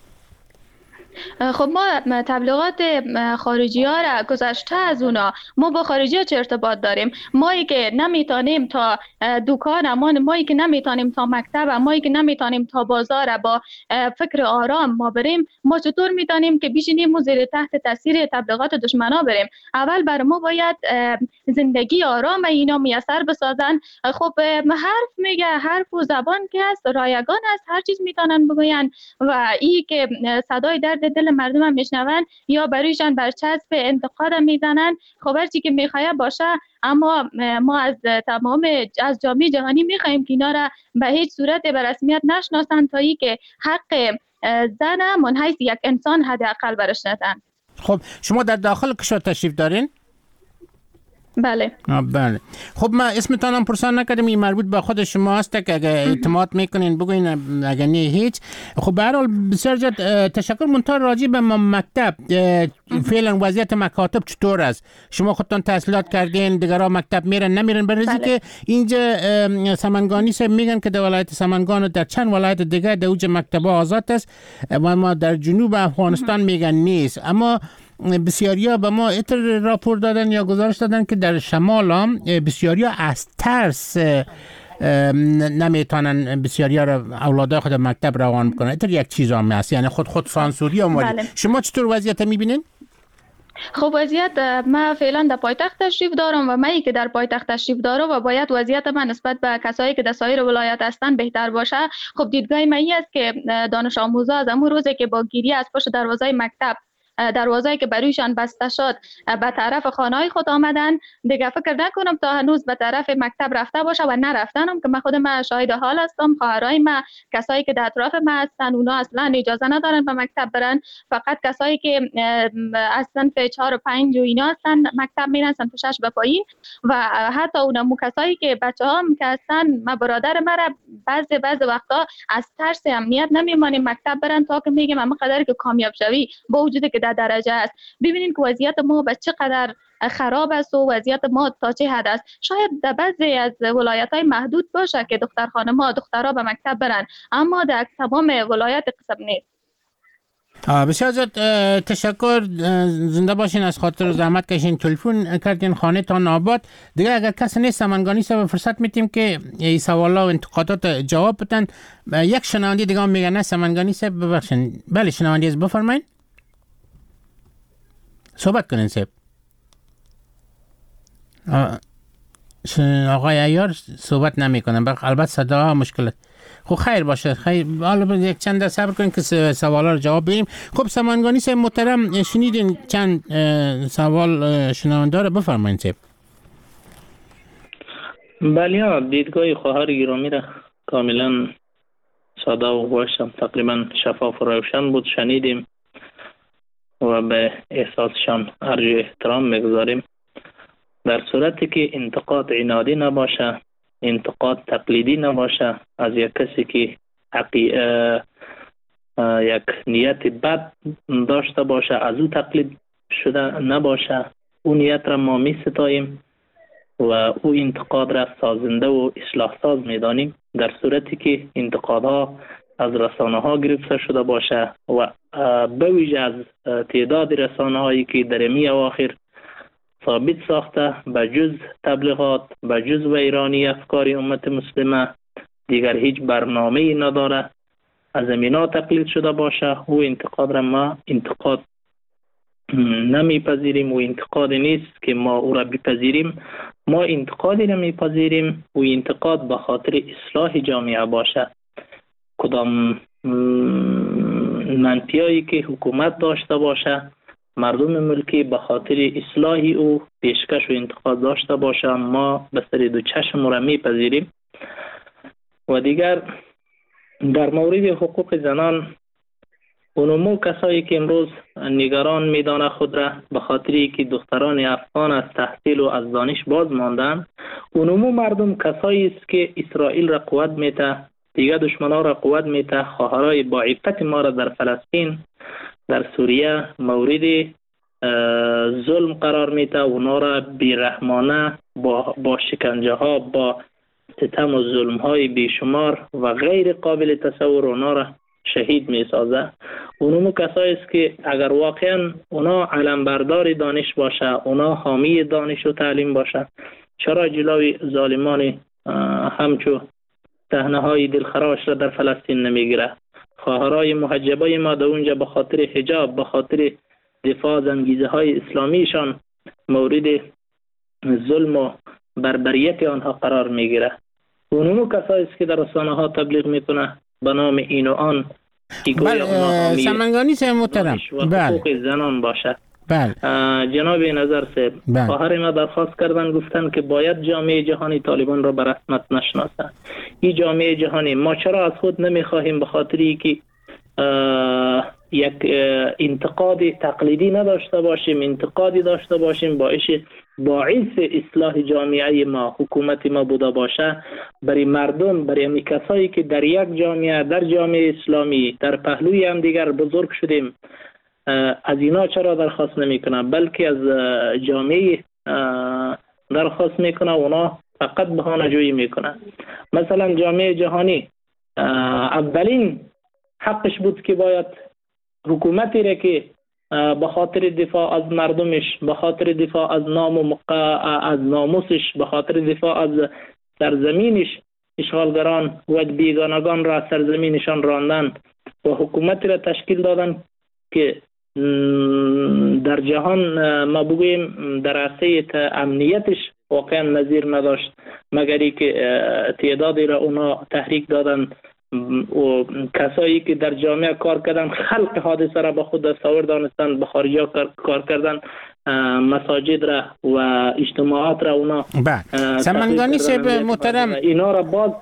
خب ما تبلیغات خارجی ها را گذشته از اونا، ما با خارجی ها چه ارتباط داریم؟ مایی که نمیتونیم تا دکان، مایی که نمیتونیم تا مکتب، مایی که نمیتونیم تا بازار با فکر آرام ما بریم، ما چطور میتونیم که بشینیم و زیر تحت تاثیر تبلیغات دشمنا بریم؟ اول بر ما باید زندگی آرام اینا میسر بسازن. خب حرف میگه، حرف و زبان که است رایگان است، هر چیز میتونن بگوین و ای که صدای درد دل مردم هم میشنون یا برایشان برچسب انتقاد میزنن. خب هرچی که میخواه باشه، اما ما از جامعه جهانی میخوایم که اینا را به هیچ صورت به رسمیت نشناسن تا ای که حق زن من حیث یک انسان حداقل برش ندن. خب شما در داخل کشور تشریف دارین؟ بله. بله. خب ما اسمتان هم پرسان نکردیم، این مربوط به خود شما هست که اگه اعتماد میکنین بگوین، اگه نه هیچ. خب به هر حال بسیار زیاد تشکر. منتها راجع به مکتب فعلا وضعیت مکاتب چطور است؟ شما خودتان تحصیلات کردین، دیگرها مکتب میرن نمیرن؟ برای که اینجا سمنگانی صاحب میگن که در ولایت سمنگان و در چند ولایت دیگه در اوج مکتب آزاد است و ما در جنوب افغانستان میگن نیست. اما بسیاریا به ما اتر راپور دادن یا گزارش دادن که در شمال هم بسیاریا از ترس نمیتونن بسیاریا را اولادای خود مکتب روان بکنن. اتر یک چیز هم هست، یعنی خود سانسوری هم. شما چطور وضعیت میبینین؟ خب وضعیت ما فعلا در پایتخت تشریف دارم و من که در پایتخت تشریف دارم و باید وضعیت من نسبت به کسایی که در سایر ولایات هستن بهتر باشه. خب دیدگاه من این است که دانش آموزا از همون روزی که با گیری از پشت دروازه مکتب، دروازه‌ای که برویشان بسته شد، به طرف خانه‌های خود آمدن، دیگه فکر نکنم تا هنوز به طرف مکتب رفته باشه و نرفتنم، که من خودم شاهد حال هستم. خواهرای ما، کسایی که در اطراف ما هستن، اونا اصلا اجازه ندارن به مکتب برن. فقط کسایی که از صنف 4 و 5 و اینا هستن مکتب میرن، صنف 6 به پایین. و حتی اونم کسایی که بچه‌هام که هستن، ما برادر ما بعضی وقتا از ترس امنیت نمیمانیم مکتب برن تا که میگم اما قدر که کامیاب شوی، با وجودی که درجه است. ببینید که وضعیت ما به چقدر خراب است و وضعیت ما تا چه حد است. شاید در بعضی از ولایت‌های محدود باشه که دخترها به مکتب برن، اما در تمام ولایت قسم نیست. بسیار زیاد تشکر، زنده باشین، از خاطر زحمت کشین تلفن کردین خانه تان آباد. دیگه اگر کسی نیست سمنگانی صاحب فرصت میتیم که این سوالا و انتقادات جواب بدن. یک شنونده دیگه هم میگن نه سمنگانی صاحب ببخشین. بله شنونده از بفرمایید، صحبت کنین صاحب. آقای عیار صحبت نمیکنن، البته صدا مشکل. خب خیر باشه، خیر، حالا یک چند صبر کنین که سوالا رو جواب بدیم. خب سمنگانی صاحب محترم، شنیدین چند سوال شنونده رو، بفرمایید صاحب. بله، دیدگاه خواهر گرامی را کاملا ساده و روشن، تقریبا شفاف و روشن بود، شنیدیم و به احساسشان ارجو احترام میگذاریم. در صورتی که انتقاد عنادی نباشه، انتقاد تقلیدی نباشه، از یک کسی که یک نیت بد داشته باشه از او تقلید شده نباشه، اون نیت را ما می ستاییم و او انتقاد را سازنده و اصلاح ساز می دانیم. در صورتی که انتقادها از رسانه ها گرفته شده باشه و به ویژه از تعداد رسانه هایی که در می اواخر ثابت ساخته به جز تبلیغات، به جز ویرانی افکار امت مسلمه دیگر هیچ برنامه‌ای نداره، از امینا تقلید شده باشه، او انتقاد را ما انتقاد نمیپذیریم و انتقاد نیست که ما او را بپذیریم. ما انتقادی را میپذیریم و انتقاد به خاطر اصلاح جامعه باشه. کدام منفیایی که حکومت داشته باشه، مردم ملکی به خاطر اصلاح او پیشکش و انتقاد داشته باشه، ما به سر دو چشم را میپذیریم. و دیگر در مورد حقوق زنان، اونمو کسایی که امروز نگران میدانه خود را به خاطری که دختران افغان از تحصیل و از دانش باز ماندن، اونمو مردم کسایی است که اسرائیل را قوت میده، دیگه دشمنان را قوت میده، خواهرای با عفت ما را در فلسطین، در سوریه مورد ظلم قرار میده، اونا را بیرحمانه با شکنجه ها، با ستم و ظلم های بیشمار و غیر قابل تصور اونا را شهید می سازه. اونمو کسایی است که اگر واقعا اونا علمبردار دانش باشه، اونا حامی دانش و تعلیم باشه، چرا جلوی ظالمان همچو صحنه های دلخراش را در فلسطین نمیگیره؟ خواهرای محجبای ما در اونجا به خاطر حجاب، به خاطر دفاع از انگیزه های اسلامیشان مورد ظلم و بربریت آنها قرار میگیره. اونمو کسایی است که در رسانه ها تبلیغ میکنه به نام این و آن که گویا اونا سمنگانی صاحب محترم حقوق زنان باشه. جناب نظر صاحب، خواهر ما درخواست کردن، گفتن که باید جامعه جهانی طالبان را به رسمیت نشناسه. این جامعه جهانی ما چرا از خود نمیخواهیم؟ به خاطری که یک انتقاد تقلیدی نداشته باشیم، انتقادی داشته باشیم باعث اصلاح جامعه ما، حکومت ما بوده باشه، برای مردم، برای امی کسایی که در یک جامعه، در جامعه اسلامی در پهلوی هم دیگر بزرگ شدیم، از اینا چرا درخواست نمیکنه؟ بلکه از جامعه درخواست میکنه، اونا فقط بهانه جویی میکنه. مثلا جامعه جهانی اولین حقش بود که باید حکومتی را که به خاطر دفاع از مردمش، به خاطر دفاع از نام و از ناموسش، به خاطر دفاع از سرزمینش اشغالگران و بیگانگان را سرزمینشان راندن و حکومتی را تشکیل دادن که در جهان ما بگوییم در عرصه امنیتش واقعا نظیر نداشت، مگری که تعدادی را اونا تحریک دادن و کسایی که در جامعه کار کردن خلق حادثه را به خود دستاورد دانستند، به خارجی کار کردن، مساجد را و اجتماعات را اونا سمنگانی صاحب محترم اینا را باز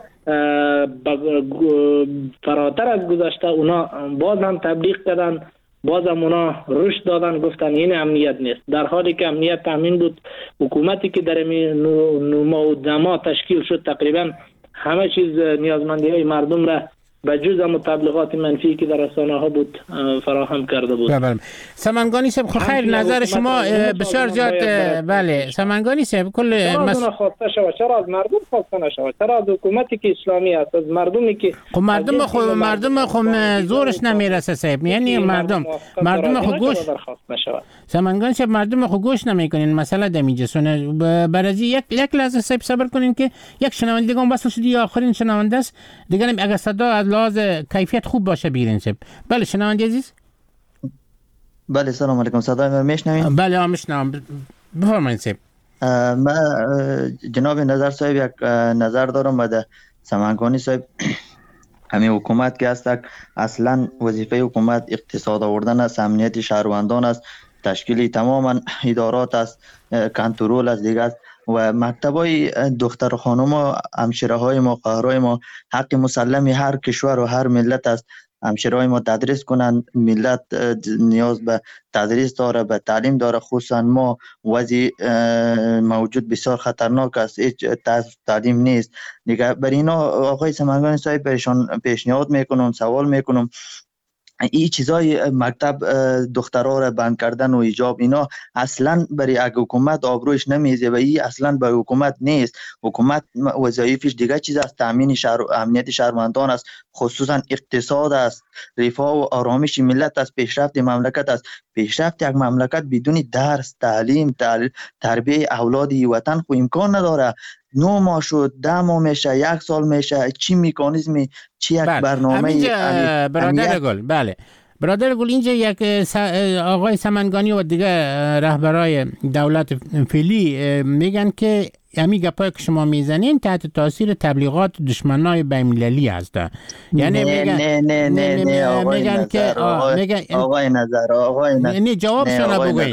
فراتر از گذشته اونا باز هم تبلیغ کردن، باز هم اونا رشد دادن، گفتن این امنیت نیست، در حالی که امنیت تامین بود. حکومتی که در نما و دما تشکیل شد تقریبا همه چیز نیازمندی های مردم را به جز تبلیغات منفی که در رسانه ها بود فراهم کرده بود. بله. سمنگانی صاحب خیر نظر شما بسیار زیاد. بله سمنگانی صاحب کل خواسته شود، چرا از مردم خواسته نشود؟ چرا از حکومتی که اسلامی است، از مردمی که مردم خو زورش نمیرسه صاحب، یعنی مردم خو گوش سمنگانی صاحب مردم خو گوش نمیکنین. مسئله دمیجسونه برازی یک لحظه صاحب صبر کنین که یک شنوندگان وصل شدی، آخرین شنونده است دیگه. اگه صدا از لحاظ کیفیت خوب باشه بیرین صاحب. بله شنونده عزیز. بله سلام علیکم، صدای من میشنوین؟ بله میشنوم، بفرمایید صاحب. من جناب نظر صاحب یک نظر دارم بعد سمنگانی صاحب. همین حکومت که هست اصلا وظیفه حکومت اقتصاد آوردن است، امنیت شهروندان است، تشکیل تماما ادارات است، کنترل است دیگه است. و مکتبای دختر خانم و همشیره های ما، خواهرای ما حق مسلمی هر کشور و هر ملت است. همشیره های ما تدریس کنند، ملت نیاز به تدریس داره، به تعلیم داره. خصوصا ما وضع موجود بسیار خطرناک است، هیچ تعلیم نیست دیگه. بر اینا آقای سمنگانی صاحب پیشنهاد میکنم، سوال میکنم، این چیزای مکتب دخترها را بند کردن و حجاب اینا اصلا برای حکومت آبروش نمیزه و این اصلا به حکومت نیست. حکومت وظایفش دیگه چیز است، تامین امنیت شهروندان است، خصوصا اقتصاد است، رفاه و آرامش ملت است، پیشرفت مملکت است. پیشرفت یک مملکت بدون درس، تعلیم، تربیه اولاد وطن خو امکان نداره. 9 ماه شد، 10 ماه میشه، 1 سال میشه، چی میکانیزمی، چی یک برنامه. برادر گل، بله برادر گل، اینجا یک آقای سمنگانی و دیگه رهبرای دولت فعلی میگن که همین گپایی که شما میزنین تحت تاثیر تبلیغات دشمنای بین‌المللی هست. یعنی نه آقای نظر جواب شما بگوین.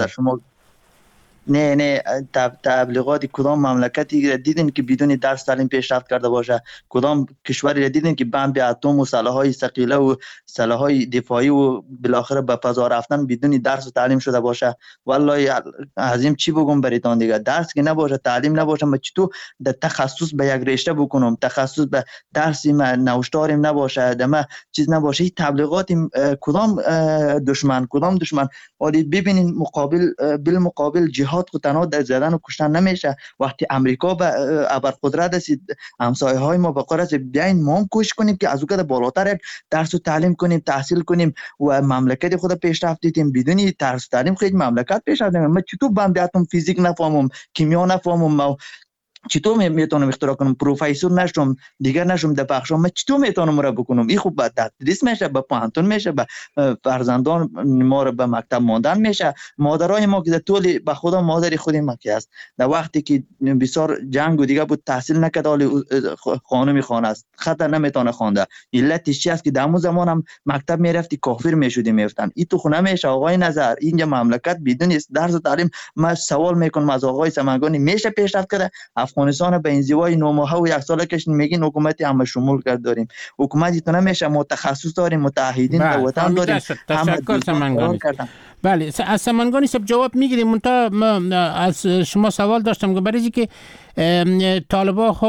نه تبلیغات کدام مملکتی دیدین که بدون درس تعلیم پیشرفت کرده باشه؟ کدام کشوری دیدین که بمب اتم و سلاح‌های ثقیله و سلاح‌های دفاعی و بالاخره به فضا رفتن بدون درس و تعلیم شده باشه؟ والله عظیم چی بگم براتون دیگه، درس که نباشه، تعلیم نباشه، من چطور در تخصص به یک رشته بکنم، تخصص به درسی من نوشتارم نباشه، دم چیز نباشه. این تبلیغات کدام دشمن ولی ببینین بالمقابل جهاد خود تنها در زدن و کشتن نمیشه. وقتی امریکا به ابرقدرت رسید، همسایه های ما به قرار بیاین ما هم کوشش کنیم که از اون بالاتر یک درس و تعلیم کنیم، تحصیل کنیم و مملکت خود پیشرفت بدیم. بدون درس و تعلیم خیلی مملکت پیشرفت نمیکنه. من چطور بمب اتم فیزیک نفهمم، کیمیا نفهمم، چطور میتونم اختراع کنم؟ پروفسور نشم، دیگر نشم در بخشم، من چطور میتونم را بکنم؟ این خوب به تدریس میشه، به پانتون میشه، به فرزندان ما را به مکتب ماندن میشه. مادرای ما که طول به خدا مادری خودی مکی است، در وقتی که بسیار جنگ و دیگه بود تحصیل نکرد، حالی خانمی خانه است، خطر نمیتونه خوانده. علتش چی است که در اون زمان هم مکتب میرفتی کافر میشدی میفتن. این تو خونه میشه. آقای نظر اینجا مملکت بدون درس و تعلیم، من سوال میکنم از آقای سمنگانی میشه پیشرفت کرده؟ افغانستان به انزوای 9 ماهه و 1 ساله کش میگین حکومت همه شمول کرد داریم. حکومتی تو نمیشه، متخصص داریم، متعهدین در وطن داریم. تشکر سمنگانی. بله از سمنگانی سب جواب میگیریم. منتها از شما سوال داشتم که برای که طالبا خو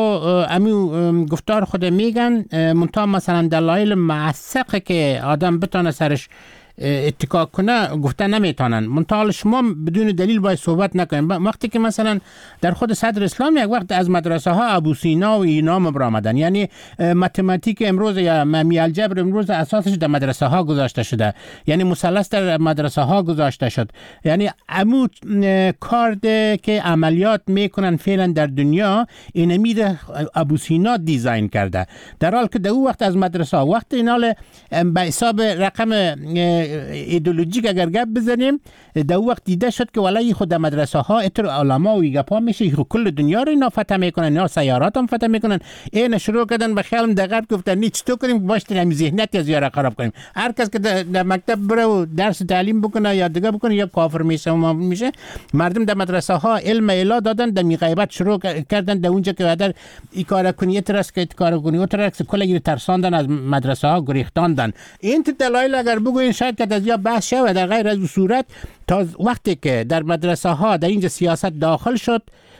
امی گفتار خود میگن، منتها مثلا دلایل معسقه که آدم بتونه سرش اتکا کنه گفته نمیتونن. منتها شما بدون دلیل باید صحبت نکنین. وقتی که مثلا در خود صدر اسلام یک وقت از مدرسه ها ابو سینا و اینا برآمدن، یعنی متماتیک امروز یا می الجبر امروز اساسش در مدرسه ها گذاشته شده، یعنی مثلث در مدرسه ها گذاشته شد. یعنی امو کار که عملیات میکنن فعلا در دنیا اینمی ابو سینا دیزاین کرده، در حال که در اون وقت از مدرسه ها وقت اینال به حساب رقم ایدئولوژیک اگر گپ بزنیم، در وقت دیده شد که ولای خود مدرسه ها اتر علما و گپا میشه کل دنیا رو اینا فتح میکنن، یا سیارات هم فتح میکنن. این شروع کردن به خیال دقیق گفتن نیچ تو کنیم باشه همین ذهنیت از یارا خراب کنیم. هر کس که در مکتب بره و درس تعلیم بکنه یا دیگه بکنه یا کافر میشه و میشه. مردم در مدرسه ها علم الا دادن، در غیبت شروع کردن در اونجا که در این کار کنی ترس که کار کنی و ترس کلی ترساندن از مدرسه ها گریختاندن. این دلایل اگر بگوین شاید که از یا بحث شود. در غیر از صورت تا وقتی که در مدرسه ها در اینجا سیاست داخل شد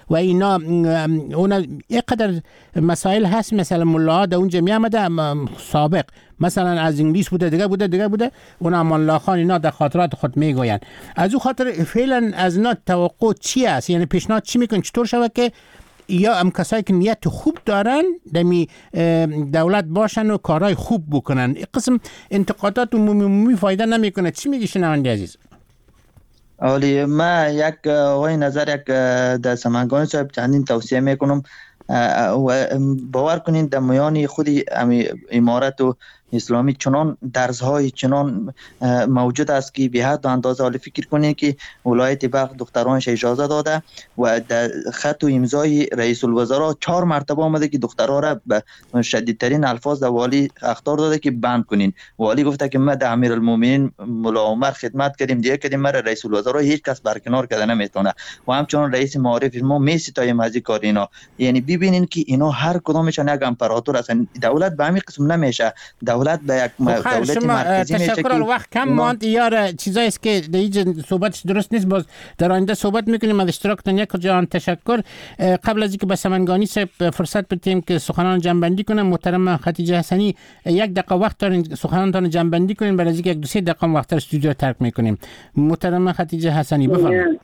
و اینا اون اینقدر مسائل هست، مثلا ملاها در اونجا می آمده سابق مثلا از انگلیس بوده دیگه بوده اونا ملا خان اینا در خاطرات خود میگوین. از او خاطر فعلا از اینا توقع چی است؟ یعنی پیشنهاد چی میکن چطور شود که یا هم کسایی که نیت خوب دارن دمی دولت باشن و کارهای خوب بکنن؟ این قسم انتقادات عمومی فایده نمیکنه. چی میگی شنونده عزیز؟ اولی ما یک آقای نظر یک در سمنگانی صاحب چندین توصیه میکنم و باور کنین در میان خود امارت و اسلامی چنان درزهای چنان موجود است که به حد و اندازه حال فکر کنین که ولایت بلخ دخترانش اجازه داده و در خط و امضای رئیس الوزراء 4 مرتبه آمده که دخترها را به شدیدترین الفاظ در والی اخطار داده که بند کنین. والی گفته که ما در امیرالمومنین مولا عمر خدمت کردیم دیگه کردیم، ما رئیس الوزراء هیچ کس برکنار کرده نمیتونه و همچنان رئیس معارف ما میستایم از این کار اینا. یعنی ببینین که اینا هر کدامشون یک امپراتور هستن. دولت به همین قسم نمیشه. دولت به یک دولت مرکزی میشه. تشکر. وقت کم ماند یار چیزایی است که دیگه صحبتش درست نیست، باز در آینده صحبت میکنیم. از اشتراکتون یک جان تشکر. قبل از اینکه به سمنگانی صاحب فرصت بدیم که سخنان جنبندی کنم، محترم خدیجه حسنی 1 دقیقه وقت دارین سخنانتون جنبندی کنین، بعد از اینکه 2-3 دقیقه وقت استودیو ترک میکنیم. محترم خدیجه حسنی بفرمایید.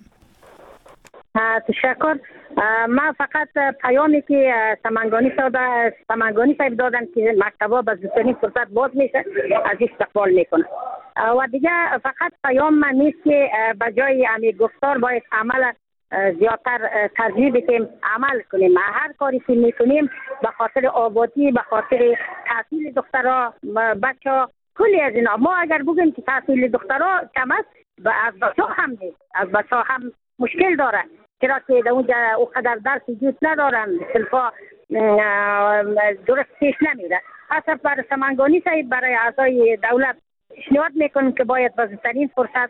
تشکر. ما فقط پیامی که سمنگانی صاحب دادن که مکتبا به زودترین فرصت باز میشه از استقبال میکنه و دیگه فقط پیام من نیست که به جای امی گفتار باید عمل زیادتر ترجیح بدیم، عمل کنیم. هر کاری که میکنیم به خاطر آبادی، به خاطر تحصیل دخترها، بچه کلی از اینا. ما اگر بگیم که تحصیل دخترها کم است، از بچه هم نیست، از بچه هم مشکل داره، چرا که در اونجا اونقدر درس وجود ندارن، صنفا درست پیش نمیره. اصلا برای سمنگانی صاحب برای اعضای دولت پیشنهاد میکنم که باید بزرگترین فرصت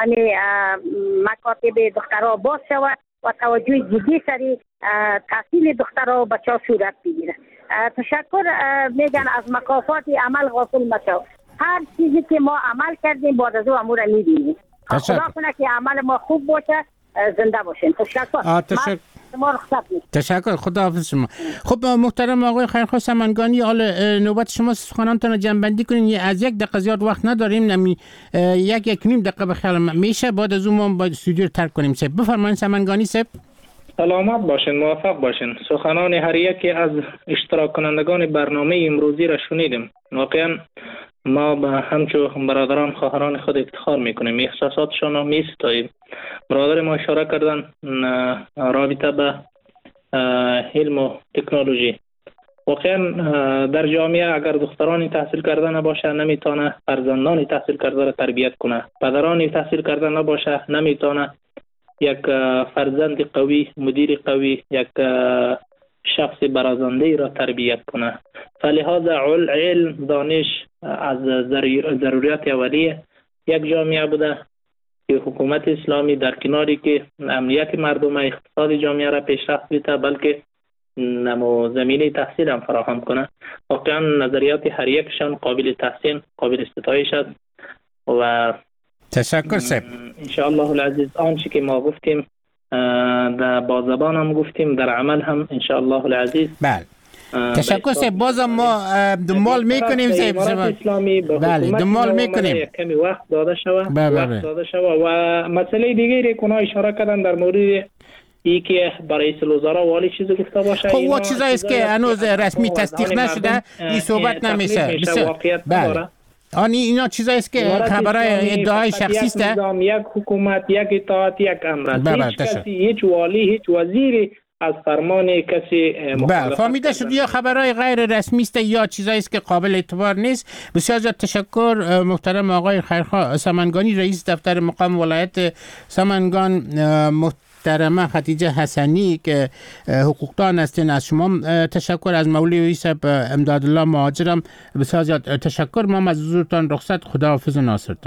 مکاتب دخترها باز شود و توجه جدی سری تحصیل دخترها و بچه ها صورت بگیره. تشکر. میگن از مکافات عمل غافل مشو. هر چیزی که ما عمل کردیم بعد از او امور میبینیم. خدا کنه که عمل ما خوب باشه. زنده باشین. تشکر. تشکر. خداحافظ شما. خب محترم آقای خیرخواه سمنگانی، حال نوبت شما سخنانتون جنبندی کنین. از 1 دقیقه زیاد وقت نداریم، نمی 1-1.5 دقیقه بخیر میشه، بعد از اون ما باید استودیو ترک کنیم. بفرمایید سمنگانی صاحب. سلامت باشین، موفق باشین. سخنان هر یکی از اشتراک کنندگان برنامه امروزی را شنیدیم. واقعا ما به همچو برادران خواهران خود افتخار میکنیم، احساساتشان را میستاییم. برادر ما اشاره کردن رابطه به علم و تکنولوژی. واقعا در جامعه اگر دخترانی تحصیل کرده نباشه نمیتونه فرزندانی تحصیل کرده را تربیت کنه، پدرانی تحصیل کرده نباشه نمیتونه یک فرزند قوی، مدیر قوی، یک شخص برازنده را تربیت کنه. فلهذا علم، دانش از ضروریات اولیه یک جامعه بوده که حکومت اسلامی در کناری که امنیت مردم، اقتصاد جامعه را پیشرفت بده، بلکه نمو زمینه تحصیل هم فراهم کنه. واقعا نظریات هر یکشان قابل تحسین، قابل ستایش است و تشکر صاحب. ان شاء الله العزیز آنچه که ما گفتیم در با زبان هم گفتیم، در عمل هم ان شاء الله العزیز. بله. تشکر صاحب. بازم ما دنبال میکنیم صاحب. اسلامی به بله دنبال میکنیم. کمی وقت داده شود و مسئله دیگری که اشاره کردن در مورد ای که برای رئیس الوزراء والی چیز گفته باشه. خب و چیزایی است که هنوز رسمی تصدیق نشده، این صحبت نمیشه. بله. اینا چیزایی است که خبرای ادعای شخصی است. یک حکومت، یک اطاعت، یک امر. هیچ کسی، هیچ والی، هیچ وزیری از فرمان کسی مخالفت فهمیده شد یا خبرای غیر رسمی است یا چیزایی است که قابل اعتبار نیست. بسیار زیاد تشکر محترم آقای خیرخواه سمنگانی، رئیس دفتر مقام ولایت سمنگان، محترمه خدیجه حسنی که حقوقدان هستین، از شما تشکر. از مولوی صاحب امدادالله مهاجرم بسیار زیاد تشکر. ما از حضورتان رخصت. خداحافظ و ناصرتان.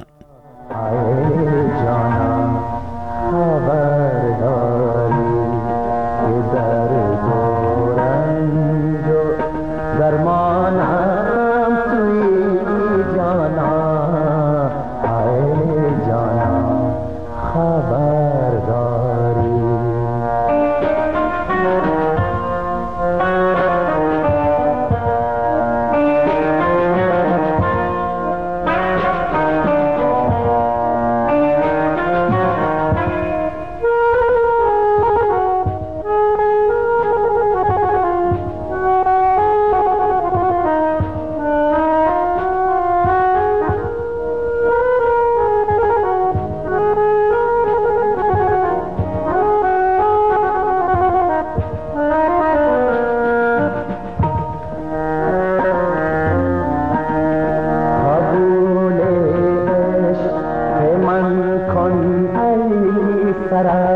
سر